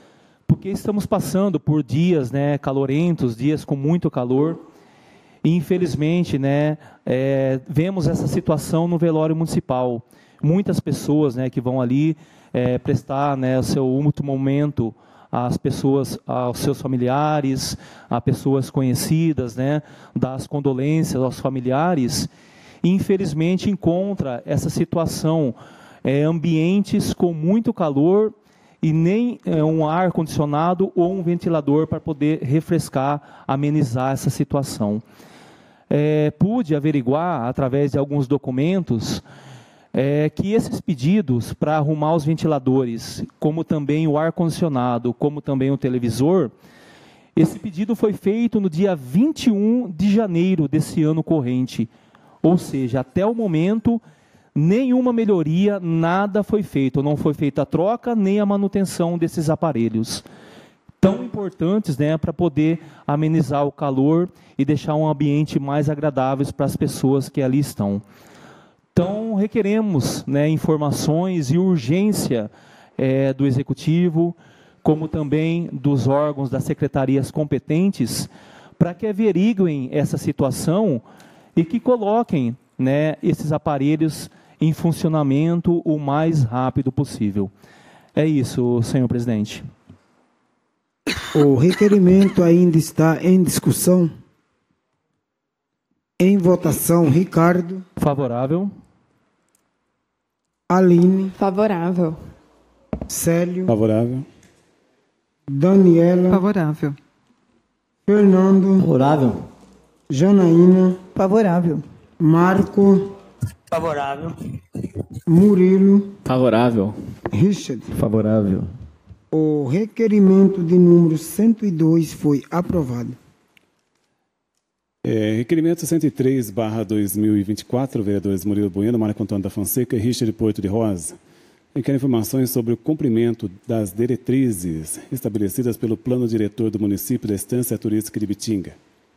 porque estamos passando por dias, né, calorentos, dias com muito calor, e infelizmente, né, vemos essa situação no velório municipal. Muitas pessoas, né, que vão ali prestar, né, o seu último momento às pessoas, aos seus familiares, a pessoas conhecidas, né, das condolências aos familiares, e infelizmente encontra essa situação, ambientes com muito calor e nem um ar condicionado ou um ventilador para poder refrescar, amenizar essa situação. Pude averiguar através de alguns documentos que esses pedidos para arrumar os ventiladores, como também o ar-condicionado, como também o televisor, esse pedido foi feito no dia 21 de janeiro desse ano corrente. Ou seja, até o momento, nenhuma melhoria, nada foi feito. Não foi feita a troca, nem a manutenção desses aparelhos. Tão importantes, né, para poder amenizar o calor e deixar um ambiente mais agradável para as pessoas que ali estão. Então, requeremos, né, informações e urgência do Executivo, como também dos órgãos das secretarias competentes, para que averiguem essa situação e que coloquem, né, esses aparelhos em funcionamento o mais rápido possível. É isso, senhor presidente. O requerimento ainda está em discussão. Em votação, Ricardo. Favorável. Aline. Favorável. Célio. Favorável. Daniela. Favorável. Fernando. Favorável. Janaína. Favorável. Marco. Favorável. Murilo. Favorável. Richard. Favorável. O requerimento de número 102 foi aprovado. Requerimento 103/2024, vereadores Murilo Bueno, Marco Antônio da Fonseca e Richard Porto de Rosa. Requer informações sobre o cumprimento das diretrizes estabelecidas pelo Plano Diretor do município da Estância Turística de Bitinga.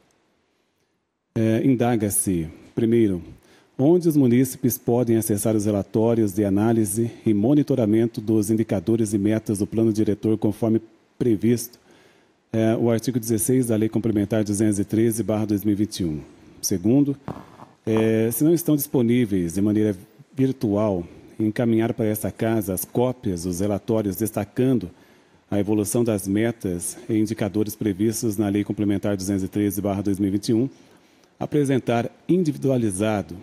Indaga-se, primeiro, onde os munícipes podem acessar os relatórios de análise e monitoramento dos indicadores e metas do Plano Diretor conforme previsto o artigo 16 da Lei Complementar 213/2021. Segundo, se não estão disponíveis de maneira virtual, encaminhar para essa casa as cópias dos relatórios destacando a evolução das metas e indicadores previstos na Lei Complementar 213/2021, apresentar individualizado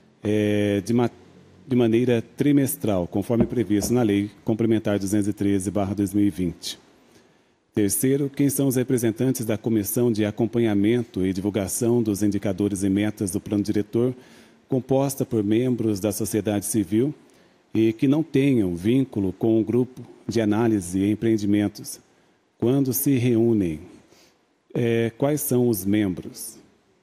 de maneira trimestral, conforme previsto na Lei Complementar 213/2020. Terceiro, quem são os representantes da Comissão de Acompanhamento e Divulgação dos Indicadores e Metas do Plano Diretor, composta por membros da sociedade civil e que não tenham vínculo com o grupo de análise e empreendimentos. Quando se reúnem, quais são os membros?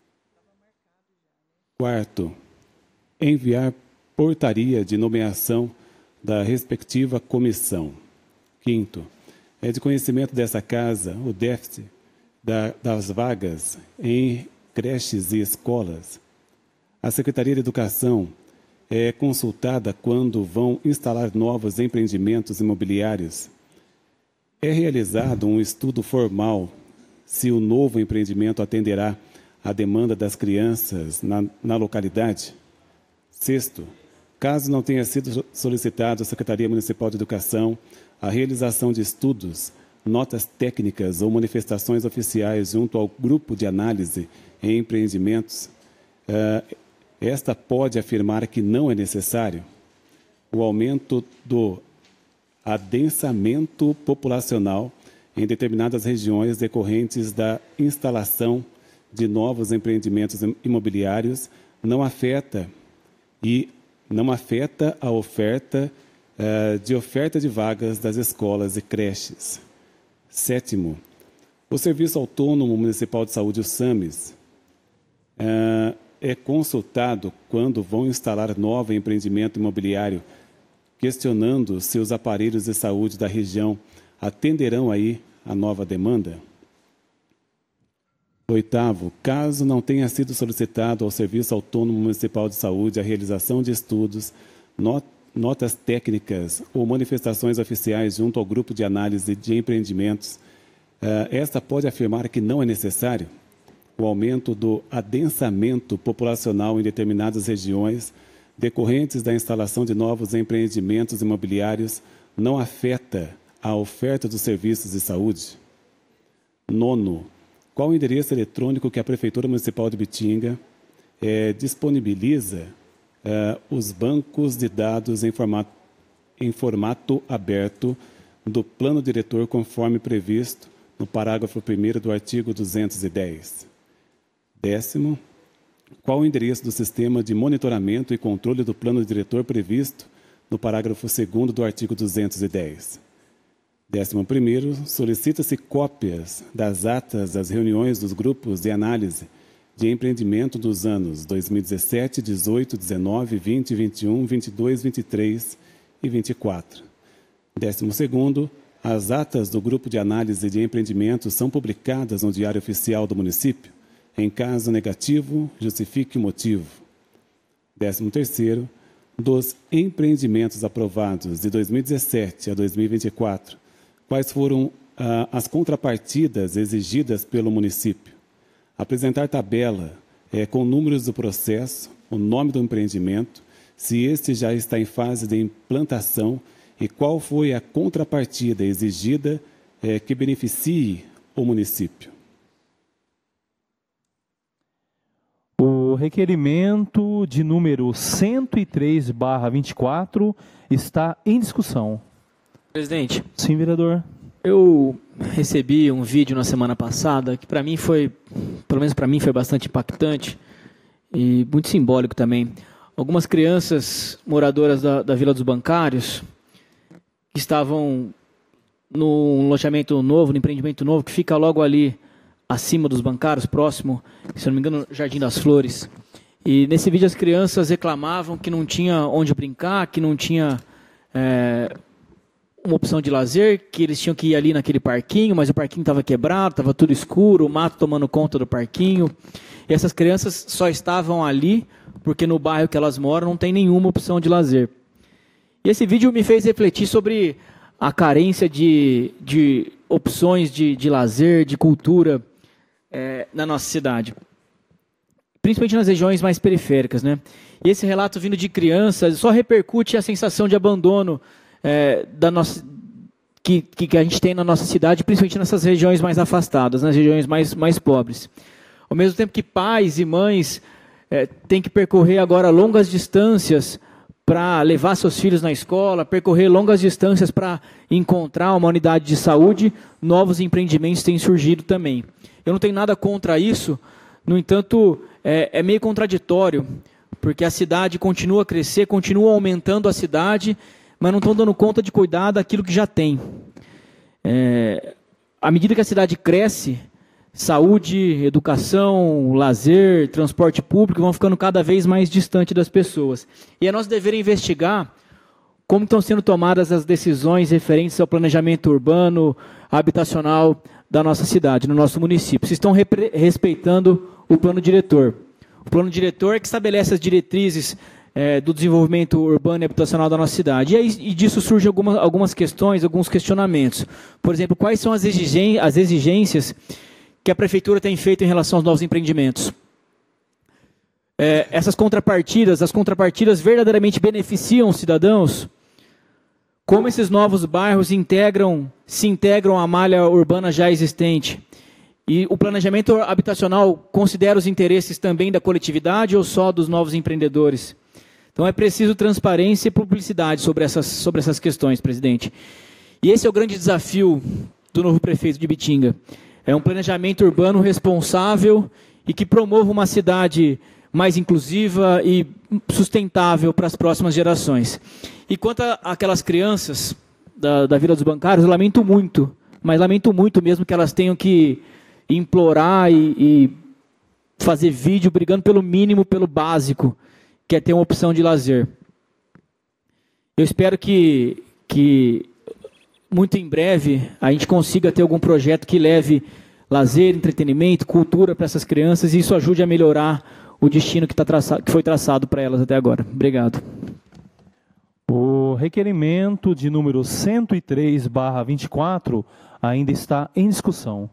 Quarto, enviar portaria de nomeação da respectiva comissão. Quinto, é de conhecimento dessa casa o déficit das vagas em creches e escolas. A Secretaria de Educação é consultada quando vão instalar novos empreendimentos imobiliários. É realizado um estudo formal se o novo empreendimento atenderá à demanda das crianças na localidade. Sexto, caso não tenha sido solicitado à Secretaria Municipal de Educação a realização de estudos, notas técnicas ou manifestações oficiais junto ao grupo de análise em empreendimentos, esta pode afirmar que não é necessário o aumento do adensamento populacional em determinadas regiões decorrentes da instalação de novos empreendimentos imobiliários não afeta a oferta de vagas das escolas e creches. Sétimo, o Serviço Autônomo Municipal de Saúde, o SAMES, é consultado quando vão instalar novo empreendimento imobiliário, questionando se os aparelhos de saúde da região atenderão aí a nova demanda. Oitavo, caso não tenha sido solicitado ao Serviço Autônomo Municipal de Saúde a realização de estudos, notas técnicas ou manifestações oficiais junto ao grupo de análise de empreendimentos, esta pode afirmar que não é necessário o aumento do adensamento populacional em determinadas regiões decorrentes da instalação de novos empreendimentos imobiliários não afeta a oferta dos serviços de saúde? 9. Qual o endereço eletrônico que a Prefeitura Municipal de Ibitinga disponibiliza os bancos de dados em formato aberto do plano diretor conforme previsto no parágrafo 1º do artigo 210? 10º, qual o endereço do sistema de monitoramento e controle do plano diretor previsto no parágrafo 2º do artigo 210? 11º, solicita-se cópias das atas das reuniões dos grupos de análise de empreendimento dos anos 2017, 18, 19, 20, 21, 22, 23 e 24. 12º, as atas do grupo de análise de empreendimentos são publicadas no Diário Oficial do município? Em caso negativo, justifique o motivo. 13º, dos empreendimentos aprovados de 2017 a 2024, quais foram as contrapartidas exigidas pelo município? Apresentar tabela com números do processo, o nome do empreendimento, se este já está em fase de implantação e qual foi a contrapartida exigida que beneficie o município. O requerimento de número 103/24 está em discussão. Presidente. Sim, vereador. Eu recebi um vídeo na semana passada que para mim foi, pelo menos para mim, foi bastante impactante e muito simbólico também. Algumas crianças moradoras da Vila dos Bancários que estavam num loteamento novo, no empreendimento novo, que fica logo ali acima dos bancários, próximo, se não me engano, Jardim das Flores. E nesse vídeo as crianças reclamavam que não tinha onde brincar, que não tinha uma opção de lazer, que eles tinham que ir ali naquele parquinho, mas o parquinho estava quebrado, estava tudo escuro, o mato tomando conta do parquinho. E essas crianças só estavam ali porque no bairro que elas moram não tem nenhuma opção de lazer. E esse vídeo me fez refletir sobre a carência de opções de lazer, de cultura na nossa cidade, principalmente nas regiões mais periféricas, né? E esse relato vindo de crianças só repercute a sensação de abandono que a gente tem na nossa cidade, principalmente nessas regiões mais afastadas, nas regiões mais pobres. Ao mesmo tempo que pais e mães têm que percorrer agora longas distâncias para levar seus filhos na escola, percorrer longas distâncias para encontrar uma unidade de saúde, novos empreendimentos têm surgido também. Eu não tenho nada contra isso, no entanto, é meio contraditório, porque a cidade continua a crescer, continua aumentando a cidade, mas não estão dando conta de cuidar daquilo que já tem. À medida que a cidade cresce, saúde, educação, lazer, transporte público vão ficando cada vez mais distantes das pessoas. E é nosso dever investigar como estão sendo tomadas as decisões referentes ao planejamento urbano, habitacional da nossa cidade, no nosso município. Se estão respeitando o plano diretor. O plano diretor é que estabelece as diretrizes do desenvolvimento urbano e habitacional da nossa cidade. E disso surgem algumas questões, alguns questionamentos. Por exemplo, quais são as exigências que a Prefeitura tem feito em relação aos novos empreendimentos? As contrapartidas verdadeiramente beneficiam os cidadãos? Como esses novos bairros se integram à malha urbana já existente? E o planejamento habitacional considera os interesses também da coletividade ou só dos novos empreendedores? Então é preciso transparência e publicidade sobre essas questões, presidente. E esse é o grande desafio do novo prefeito de Ibitinga. É um planejamento urbano responsável e que promova uma cidade mais inclusiva e sustentável para as próximas gerações. E quanto àquelas crianças da Vila dos Bancários, eu lamento muito, mas lamento muito mesmo que elas tenham que implorar e fazer vídeo brigando pelo mínimo, pelo básico, que é ter uma opção de lazer. Eu espero que muito em breve a gente consiga ter algum projeto que leve lazer, entretenimento, cultura para essas crianças e isso ajude a melhorar o destino que foi traçado para elas até agora. Obrigado. O requerimento de número 103/24 ainda está em discussão.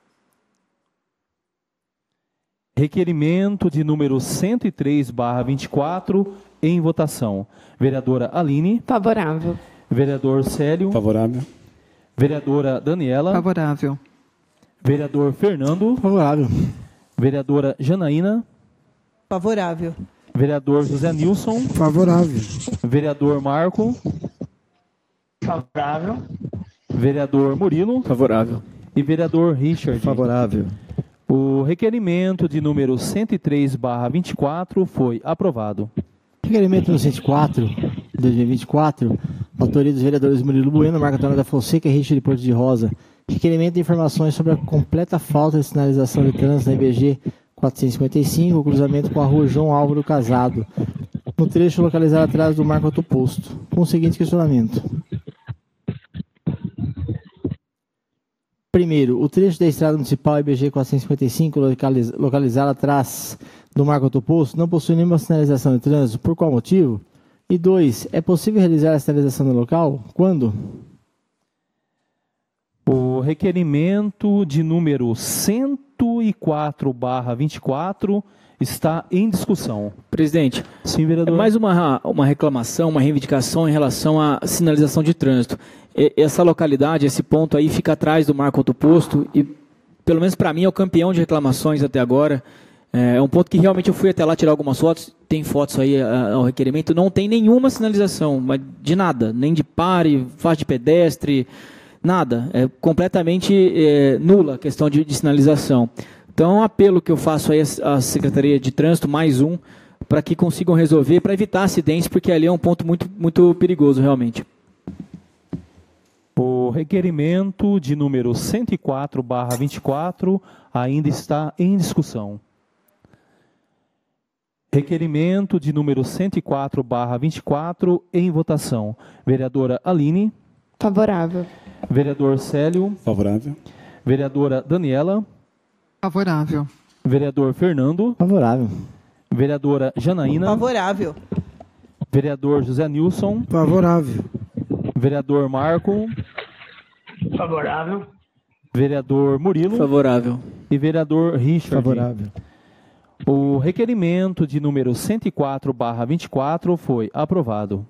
Requerimento de número 103/24 em votação. Vereadora Aline. Favorável. Vereador Célio. Favorável. Vereadora Daniela. Favorável. Vereador Fernando. Favorável. Vereadora Janaína. Favorável. Vereador José Nilson. Favorável. Vereador Marco. Favorável. Vereador Murilo. Favorável. E vereador Richard. Favorável. O requerimento de número 103/24 foi aprovado. Requerimento número 104, 2024, autoria dos vereadores Murilo Bueno, Marco Antônio da Fonseca e Richard Porto de Rosa. Requerimento de informações sobre a completa falta de sinalização de trânsito na IBG 455, o cruzamento com a rua João Álvaro Casado, no trecho localizado atrás do marco autoposto, com o seguinte questionamento. Primeiro, o trecho da estrada municipal IBG 455, localizado atrás do marco autoposto, não possui nenhuma sinalização de trânsito. Por qual motivo? E 2, é possível realizar a sinalização no local? Quando? O requerimento de número 104/24 está em discussão. Presidente, sim, vereador. É mais uma reclamação, uma reivindicação em relação à sinalização de trânsito. Essa localidade, esse ponto aí fica atrás do marco autoposto e, pelo menos para mim, é o campeão de reclamações até agora. É um ponto que realmente eu fui até lá tirar algumas fotos, tem fotos aí ao requerimento, não tem nenhuma sinalização, mas de nada, nem de pare, faixa de pedestre, nada. É completamente nula a questão de sinalização. Então, é um apelo que eu faço aí à Secretaria de Trânsito, mais um, para que consigam resolver, para evitar acidentes, porque ali é um ponto muito, muito perigoso, realmente. O requerimento de número 104/24 ainda está em discussão. Requerimento de número 104/24 em votação. Vereadora Aline. Favorável. Vereador Célio. Favorável. Vereadora Daniela. Favorável. Vereador Fernando. Favorável. Vereadora Janaína. Favorável. Vereador José Nilson. Favorável. Vereador Marco. Favorável. Vereador Murilo. Favorável. E vereador Richard. Favorável. O requerimento de número 104/24 foi aprovado.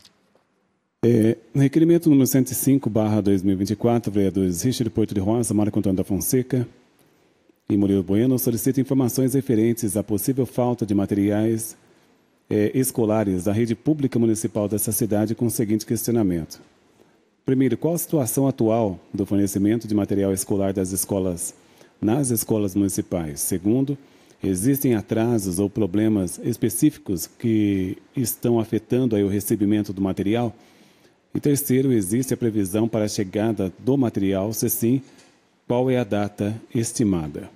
No requerimento número 105/2024, vereadores Richard Porto de Rosa, Marco Antônio da Fonseca e Murilo Bueno solicitam informações referentes à possível falta de materiais escolares da rede pública municipal dessa cidade com o seguinte questionamento. Primeiro, qual a situação atual do fornecimento de material escolar das escolas nas escolas municipais? Segundo, existem atrasos ou problemas específicos que estão afetando aí o recebimento do material? E terceiro, existe a previsão para a chegada do material? Se sim, qual é a data estimada?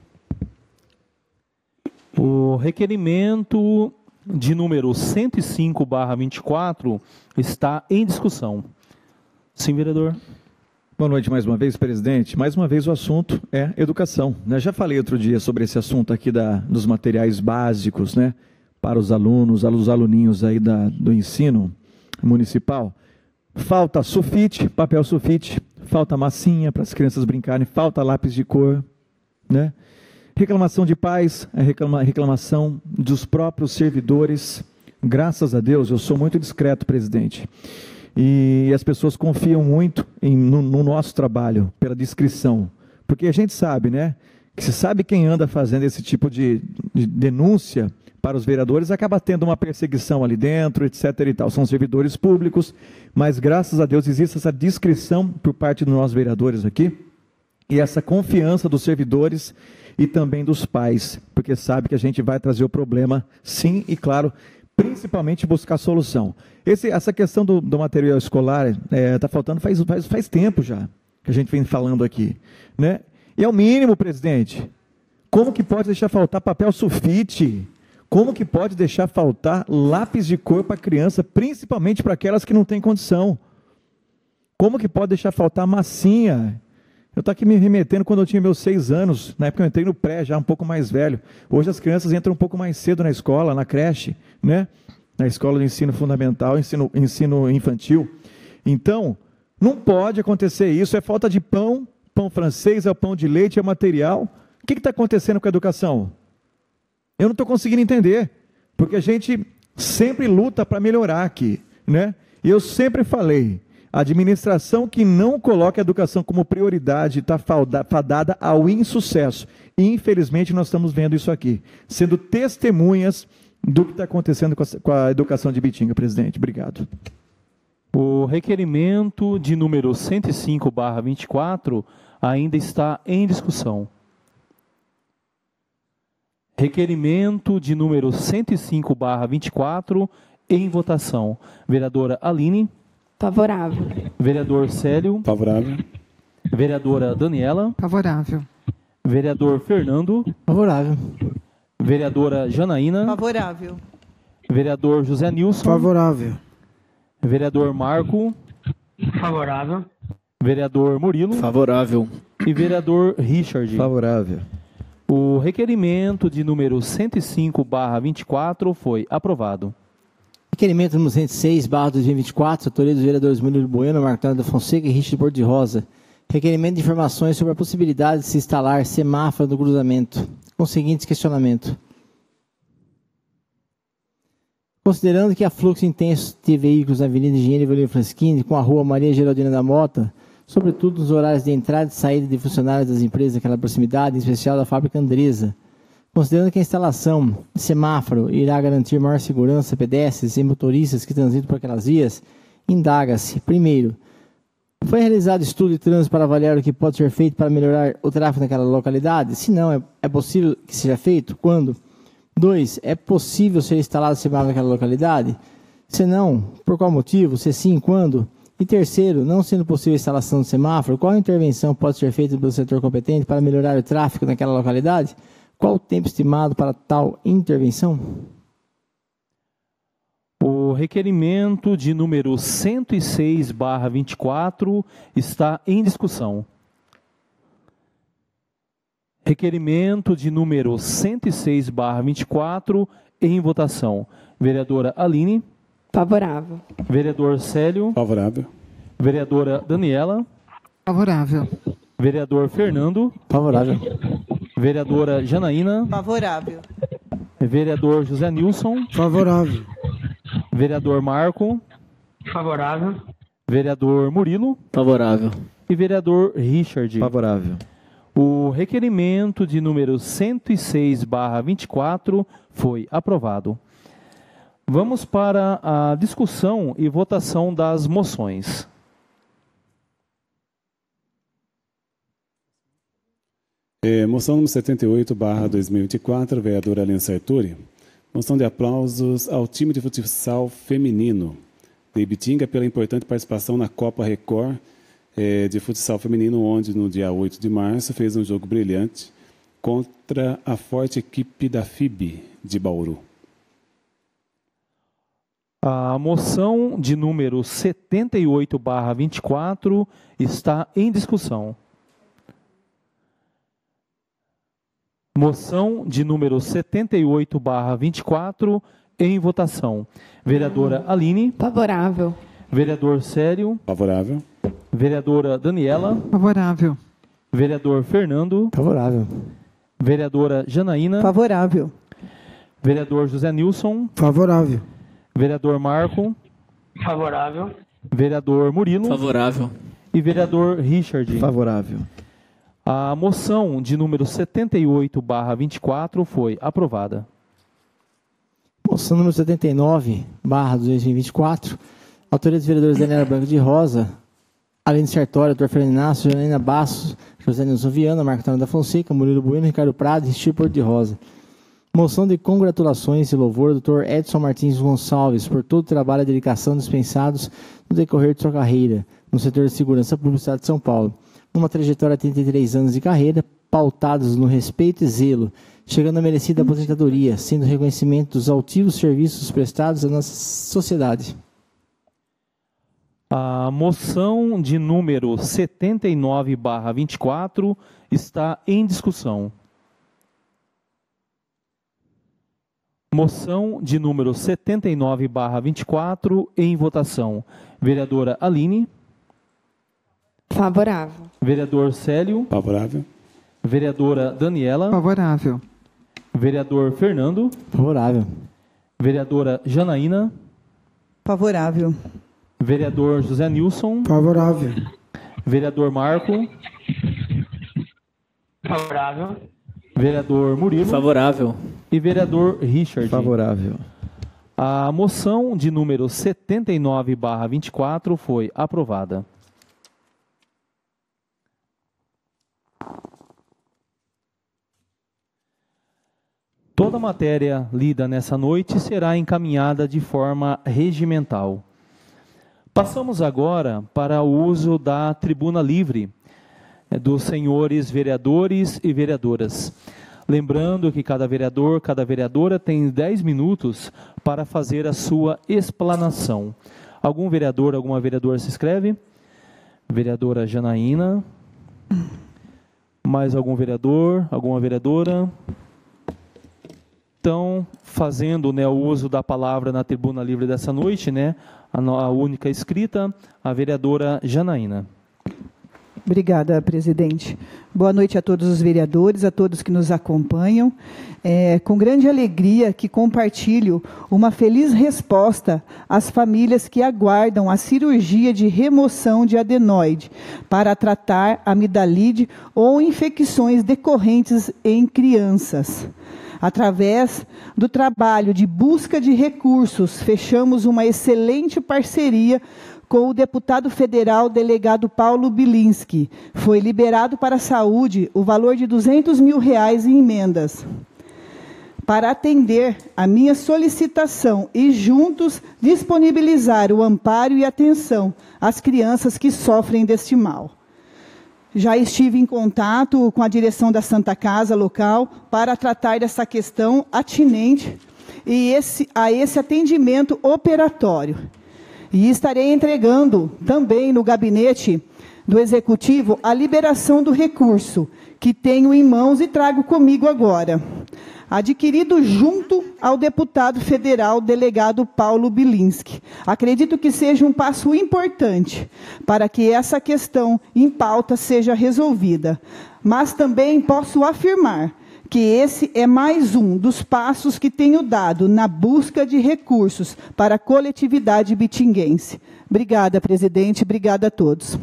O requerimento de número 105/24 está em discussão. Sim, vereador. Boa noite mais uma vez, presidente. Mais uma vez o assunto é educação. Eu já falei outro dia sobre esse assunto aqui dos materiais básicos, né, para os alunos, os aluninhos aí do ensino municipal. Falta sulfite, papel sulfite, falta massinha para as crianças brincarem, falta lápis de cor, né? Reclamação de pais, reclamação dos próprios servidores. Graças a Deus, eu sou muito discreto, presidente. E as pessoas confiam muito no nosso trabalho, pela discrição. Porque a gente sabe, né? Que se sabe quem anda fazendo esse tipo de denúncia para os vereadores, acaba tendo uma perseguição ali dentro, etc. e tal. São servidores públicos, mas graças a Deus existe essa discrição por parte dos nossos vereadores aqui, e essa confiança dos servidores e também dos pais, porque sabe que a gente vai trazer o problema, sim, e claro, principalmente buscar solução. Essa questão do material escolar está faltando faz tempo já, que a gente vem falando aqui, né? E é o mínimo, presidente. Como que pode deixar faltar papel sulfite? Como que pode deixar faltar lápis de cor para criança, principalmente para aquelas que não têm condição? Como que pode deixar faltar massinha? Eu estou aqui me remetendo quando eu tinha meus 6 anos, na época eu entrei no pré, já um pouco mais velho. Hoje as crianças entram um pouco mais cedo na escola, na creche, né? na escola de ensino fundamental, ensino infantil. Então, não pode acontecer isso, é falta de pão francês, é o pão de leite, é material. O que está acontecendo com a educação? Eu não estou conseguindo entender, porque a gente sempre luta para melhorar aqui, né? E eu sempre falei, a administração que não coloca a educação como prioridade está fadada ao insucesso. E, infelizmente, nós estamos vendo isso aqui, sendo testemunhas do que está acontecendo com a educação de Bitinga, presidente. Obrigado. O requerimento de número 105/24 ainda está em discussão. Requerimento de número 105/24 em votação. Vereadora Aline. Favorável. Vereador Célio. Favorável. Vereadora Daniela. Favorável. Vereador Fernando. Favorável. Vereadora Janaína. Favorável. Vereador José Nilson. Favorável. Vereador Marco. Favorável. Vereador Murilo. Favorável. E vereador Richard. Favorável. O requerimento de número 105/24 foi aprovado. Requerimento número 106/2024, autoria dos vereadores Murilo Bueno, Marco Antônio da Fonseca e Richard Porto de Rosa. Requerimento de informações sobre a possibilidade de se instalar semáforo no cruzamento, com o seguinte questionamento. Considerando que há fluxo intenso de veículos na Avenida Engenheiro Evelino Franschini com a Rua Maria Geraldina da Mota, sobretudo nos horários de entrada e saída de funcionários das empresas daquela proximidade, em especial da fábrica Andresa, considerando que a instalação de semáforo irá garantir maior segurança a pedestres e motoristas que transitam por aquelas vias, indaga-se, primeiro, foi realizado estudo de trânsito para avaliar o que pode ser feito para melhorar o tráfego naquela localidade? Se não, é possível que seja feito? Quando? 2. É possível ser instalado semáforo naquela localidade? Se não, por qual motivo? Se sim, quando? E terceiro, não sendo possível a instalação de semáforo, qual intervenção pode ser feita pelo setor competente para melhorar o tráfego naquela localidade? Qual o tempo estimado para tal intervenção? O requerimento de número 106/24 está em discussão. Requerimento de número 106/24 em votação. Vereadora Aline. Favorável. Vereador Célio. Favorável. Vereadora Daniela. Favorável. Vereador Fernando. Favorável. Vereadora Janaína. Favorável. Vereador José Nilson. Favorável. Vereador Marco. Favorável. Vereador Murilo. Favorável. E vereador Richard. Favorável. O requerimento de número 106/24 foi aprovado. Vamos para a discussão e votação das moções. Moção número 78/2024, vereadora Aline Sartori. Moção de aplausos ao time de futsal feminino de Ibitinga pela importante participação na Copa Record de futsal feminino, onde no dia 8 de março fez um jogo brilhante contra a forte equipe da FIB de Bauru. A moção de número 78/24 está em discussão. Moção de número 78/24 em votação. Vereadora Aline. Favorável. Vereador Célio. Favorável. Vereadora Daniela. Favorável. Vereador Fernando. Favorável. Vereadora Janaína. Favorável. Vereador José Nilson. Favorável. Vereador Marco. Favorável. Vereador Murilo. Favorável. E vereador Richard. Favorável. A moção de número 78/24 foi aprovada. Moção número 79/2024, autoria dos vereadores Daniela Branco de Rosa, Aline Sartori, Dr. Fernando Inácio, Janaína Bastos, José Nilson Viana, Marco Antônio da Fonseca, Murilo Bueno, Ricardo Prado e Richard Porto de Rosa. Moção de congratulações e louvor do Dr. Edson Martins Gonçalves por todo o trabalho e dedicação dispensados no decorrer de sua carreira no setor de segurança pública do Estado de São Paulo. Numa trajetória de 33 anos de carreira, pautados no respeito e zelo, chegando à merecida aposentadoria, sendo reconhecimento dos altivos serviços prestados à nossa sociedade. A moção de número 79/24 está em discussão. Moção de número 79/24 em votação. Vereadora Aline. Favorável. Vereador Célio. Favorável. Vereadora Daniela. Favorável. Vereador Fernando. Favorável. Vereadora Janaína. Favorável. Vereador José Nilson. Favorável. Vereador Marco. Favorável. Vereador Murilo. Favorável. E vereador Richard. Favorável. A moção de número 79/24 foi aprovada. Toda matéria lida nessa noite será encaminhada de forma regimental. Passamos agora para o uso da tribuna livre dos senhores vereadores e vereadoras. Lembrando que cada vereador, cada vereadora tem 10 minutos para fazer a sua explanação. Algum vereador, alguma vereadora se inscreve? Vereadora Janaína. Mais algum vereador, alguma vereadora? Então, fazendo o uso da palavra na tribuna livre dessa noite, a única escrita, a vereadora Janaína. Obrigada, presidente. Boa noite a todos os vereadores, a todos que nos acompanham. Com grande alegria que compartilho uma feliz resposta às famílias que aguardam a cirurgia de remoção de adenoide para tratar amidalite ou infecções decorrentes em crianças. Através do trabalho de busca de recursos, fechamos uma excelente parceria com o deputado federal delegado Paulo Bilinski. Foi liberado para a saúde o valor de R$200 mil em emendas. Para atender a minha solicitação e juntos disponibilizar o amparo e atenção às crianças que sofrem deste mal. Já estive em contato com a direção da Santa Casa local para tratar dessa questão atinente a esse atendimento operatório. E estarei entregando também no gabinete do Executivo a liberação do recurso, que tenho em mãos e trago comigo agora. Adquirido junto ao deputado federal delegado Paulo Bilinski. Acredito que seja um passo importante para que essa questão em pauta seja resolvida. Mas também posso afirmar que esse é mais um dos passos que tenho dado na busca de recursos para a coletividade bitinguense. Obrigada, presidente. Obrigada a todos.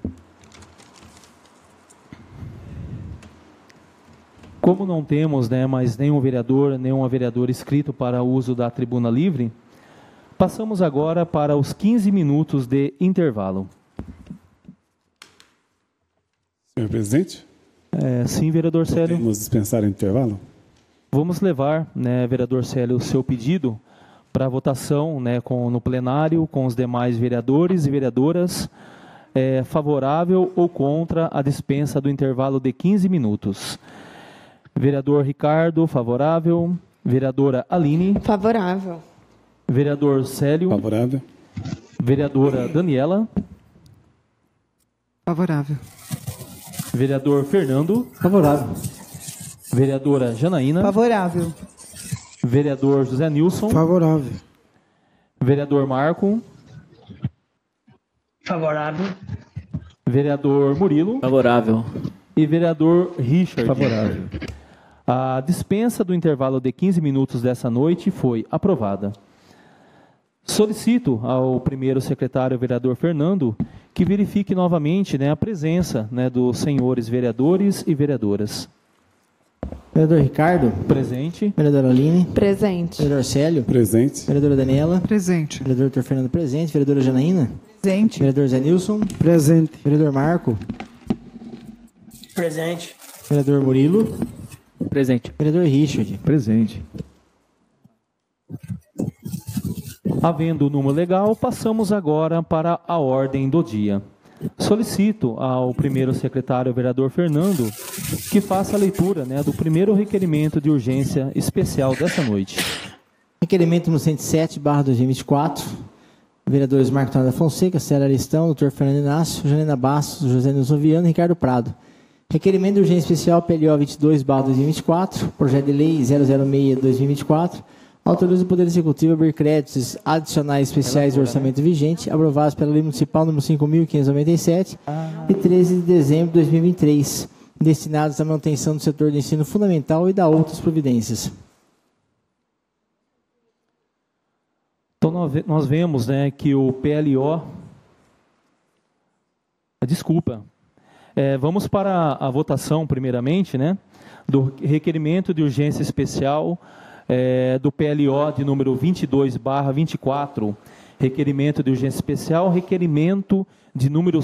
Como não temos mais nenhum vereador, nenhuma vereadora inscrito para o uso da tribuna livre, passamos agora para os 15 minutos de intervalo. Senhor presidente? Sim, vereador Célio. Podemos dispensar o intervalo? Vamos levar, vereador Célio, o seu pedido para votação no plenário com os demais vereadores e vereadoras, favorável ou contra a dispensa do intervalo de 15 minutos. Vereador Ricardo, favorável. Vereadora Aline. Favorável. Vereador Célio. Favorável. Vereadora Daniela. Favorável. Vereador Fernando. Favorável. Vereadora Janaína. Favorável. Vereador José Nilson. Favorável. Vereador Marco. Favorável. Vereador Murilo. Favorável. E vereador Richard. Favorável. A dispensa do intervalo de 15 minutos dessa noite foi aprovada. Solicito ao primeiro secretário, vereador Fernando, que verifique novamente a presença dos senhores vereadores e vereadoras. Vereador Ricardo. Presente. Vereadora Aline. Presente. Vereador Célio. Presente. Vereadora Daniela. Presente. Vereador Dr. Fernando presente. Vereadora Janaína. Presente. Vereador Zé Nilson. Presente. Vereador Marco. Presente. Vereador Murilo. Presente. Vereador Richard. Presente. Havendo o número legal, passamos agora para a ordem do dia. Solicito ao primeiro secretário, vereador Fernando, que faça a leitura do primeiro requerimento de urgência especial dessa noite. Requerimento no 107/2024. Vereadores Marco Antônio da Fonseca, Célia Aristão, Dr. Fernando Inácio, Janina Bastos, José Nilson Viana e Ricardo Prado. Requerimento de urgência especial PLO 22/2024, projeto de lei 006/2024, Autoriza o Poder Executivo a abrir créditos adicionais especiais do orçamento vigente, aprovados pela Lei Municipal número 5.597, de 13 de dezembro de 2023, destinados à manutenção do setor de ensino fundamental e da outras providências. Então, nós vemos, né, que o PLO... Desculpa. Vamos para a votação, primeiramente, né, do requerimento de urgência especial do PLO de número 22/24, requerimento de urgência especial, requerimento de número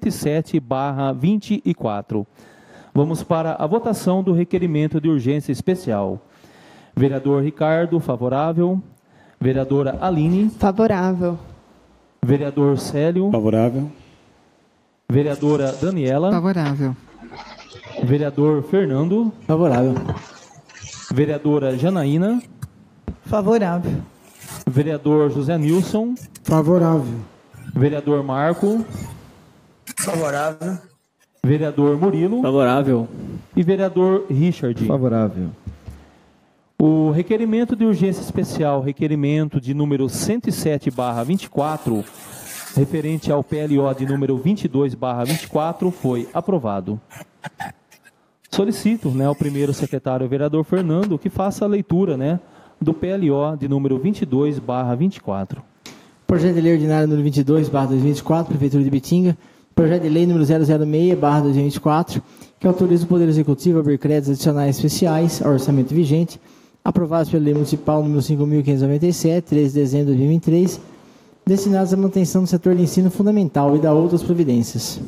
107/24. Vamos para a votação do requerimento de urgência especial. Vereador Ricardo, favorável. Vereadora Aline. Favorável. Vereador Célio. Favorável. Vereadora Daniela. Favorável. Vereador Fernando. Favorável. Vereadora Janaína. Favorável. Vereador José Nilson. Favorável. Vereador Marco. Favorável. Vereador Murilo. Favorável. E vereador Richard. Favorável. O requerimento de urgência especial, requerimento de número 107/24, referente ao PLO de número 22/24, foi aprovado. Solicito, né, ao primeiro secretário, o vereador Fernando, que faça a leitura, né, do PLO de número 22/24. Projeto de Lei Ordinário número 22/2024, Prefeitura de Ibitinga. Projeto de Lei número 006/2024, que autoriza o Poder Executivo a abrir créditos adicionais especiais ao orçamento vigente, aprovados pela Lei Municipal número 5.597, 13 de dezembro de 2023, destinados à manutenção do setor de ensino fundamental e da outras providências.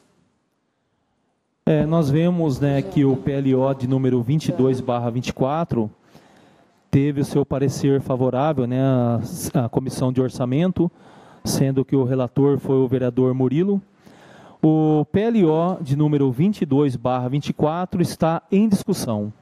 Nós vemos, né, que o PLO de número 22/24 teve o seu parecer favorável, né, à Comissão de Orçamento, sendo que o relator foi o vereador Murilo. O PLO de número 22/24 está em discussão.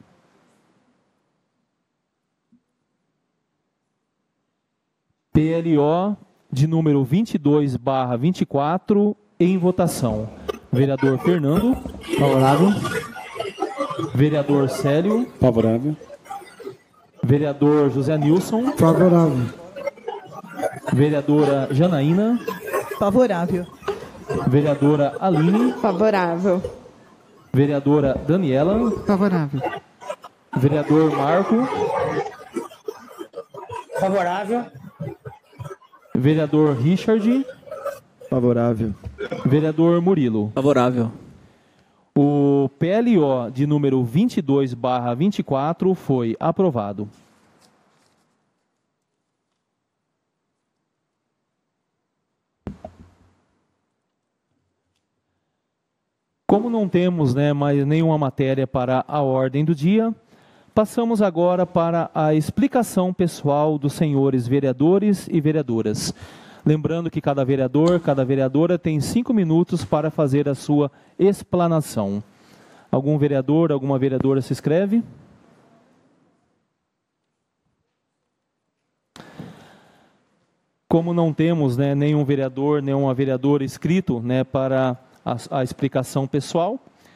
PLO de número 22/24 em votação. Vereador Fernando. Favorável. Vereador Célio. Favorável. Vereador José Nilson. Favorável. Vereadora Janaína. Favorável. Vereadora Aline. Favorável. Vereadora Daniela. Favorável. Vereador Marco. Favorável. Vereador Richard. Favorável. Vereador Murilo. Favorável. O PLO de número 22/24 foi aprovado. Como não temos, né, mais nenhuma matéria para a ordem do dia, passamos agora para a explicação pessoal dos senhores vereadores e vereadoras. Lembrando que cada vereador, cada vereadora tem 5 minutos para fazer a sua explanação. Algum vereador, alguma vereadora se inscreve? Como não temos, né, nenhum vereador, nenhuma vereadora inscrito, né, para a explicação pessoal,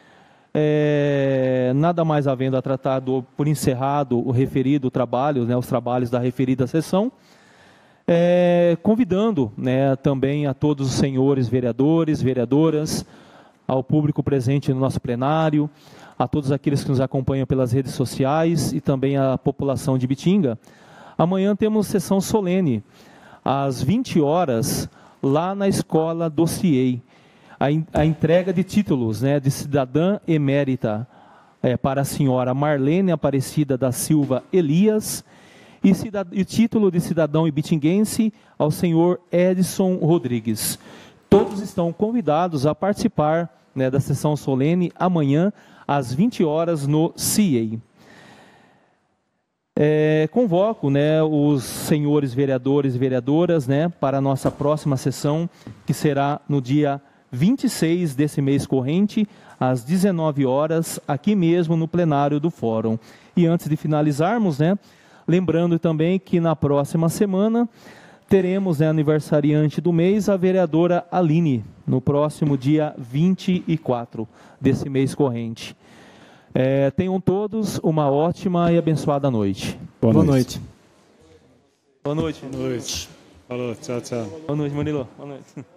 nada mais havendo a tratar por encerrado o referido trabalho, né, os trabalhos da referida sessão, convidando, né, também a todos os senhores vereadores, vereadoras, ao público presente no nosso plenário, a todos aqueles que nos acompanham pelas redes sociais e também a população de Ibitinga. Amanhã temos sessão solene, às 20 horas, lá na Escola do CIEI. A entrega de títulos, né, de cidadã emérita para a senhora Marlene Aparecida da Silva Elias e título de cidadão ibitinguense ao senhor Edson Rodrigues. Todos estão convidados a participar, né, da sessão solene amanhã às 20 horas no CIEI. Convoco, né, os senhores vereadores e vereadoras, né, para a nossa próxima sessão, que será no dia 26 desse mês corrente, às 19 horas, aqui mesmo no plenário do Fórum. E antes de finalizarmos, né, lembrando também que na próxima semana teremos, né, aniversariante do mês, a vereadora Aline, no próximo dia 24 desse mês corrente. Tenham todos uma ótima e abençoada noite. Boa noite. Boa noite. Boa noite. Falou, tchau, tchau. Boa noite, Murilo. Boa noite.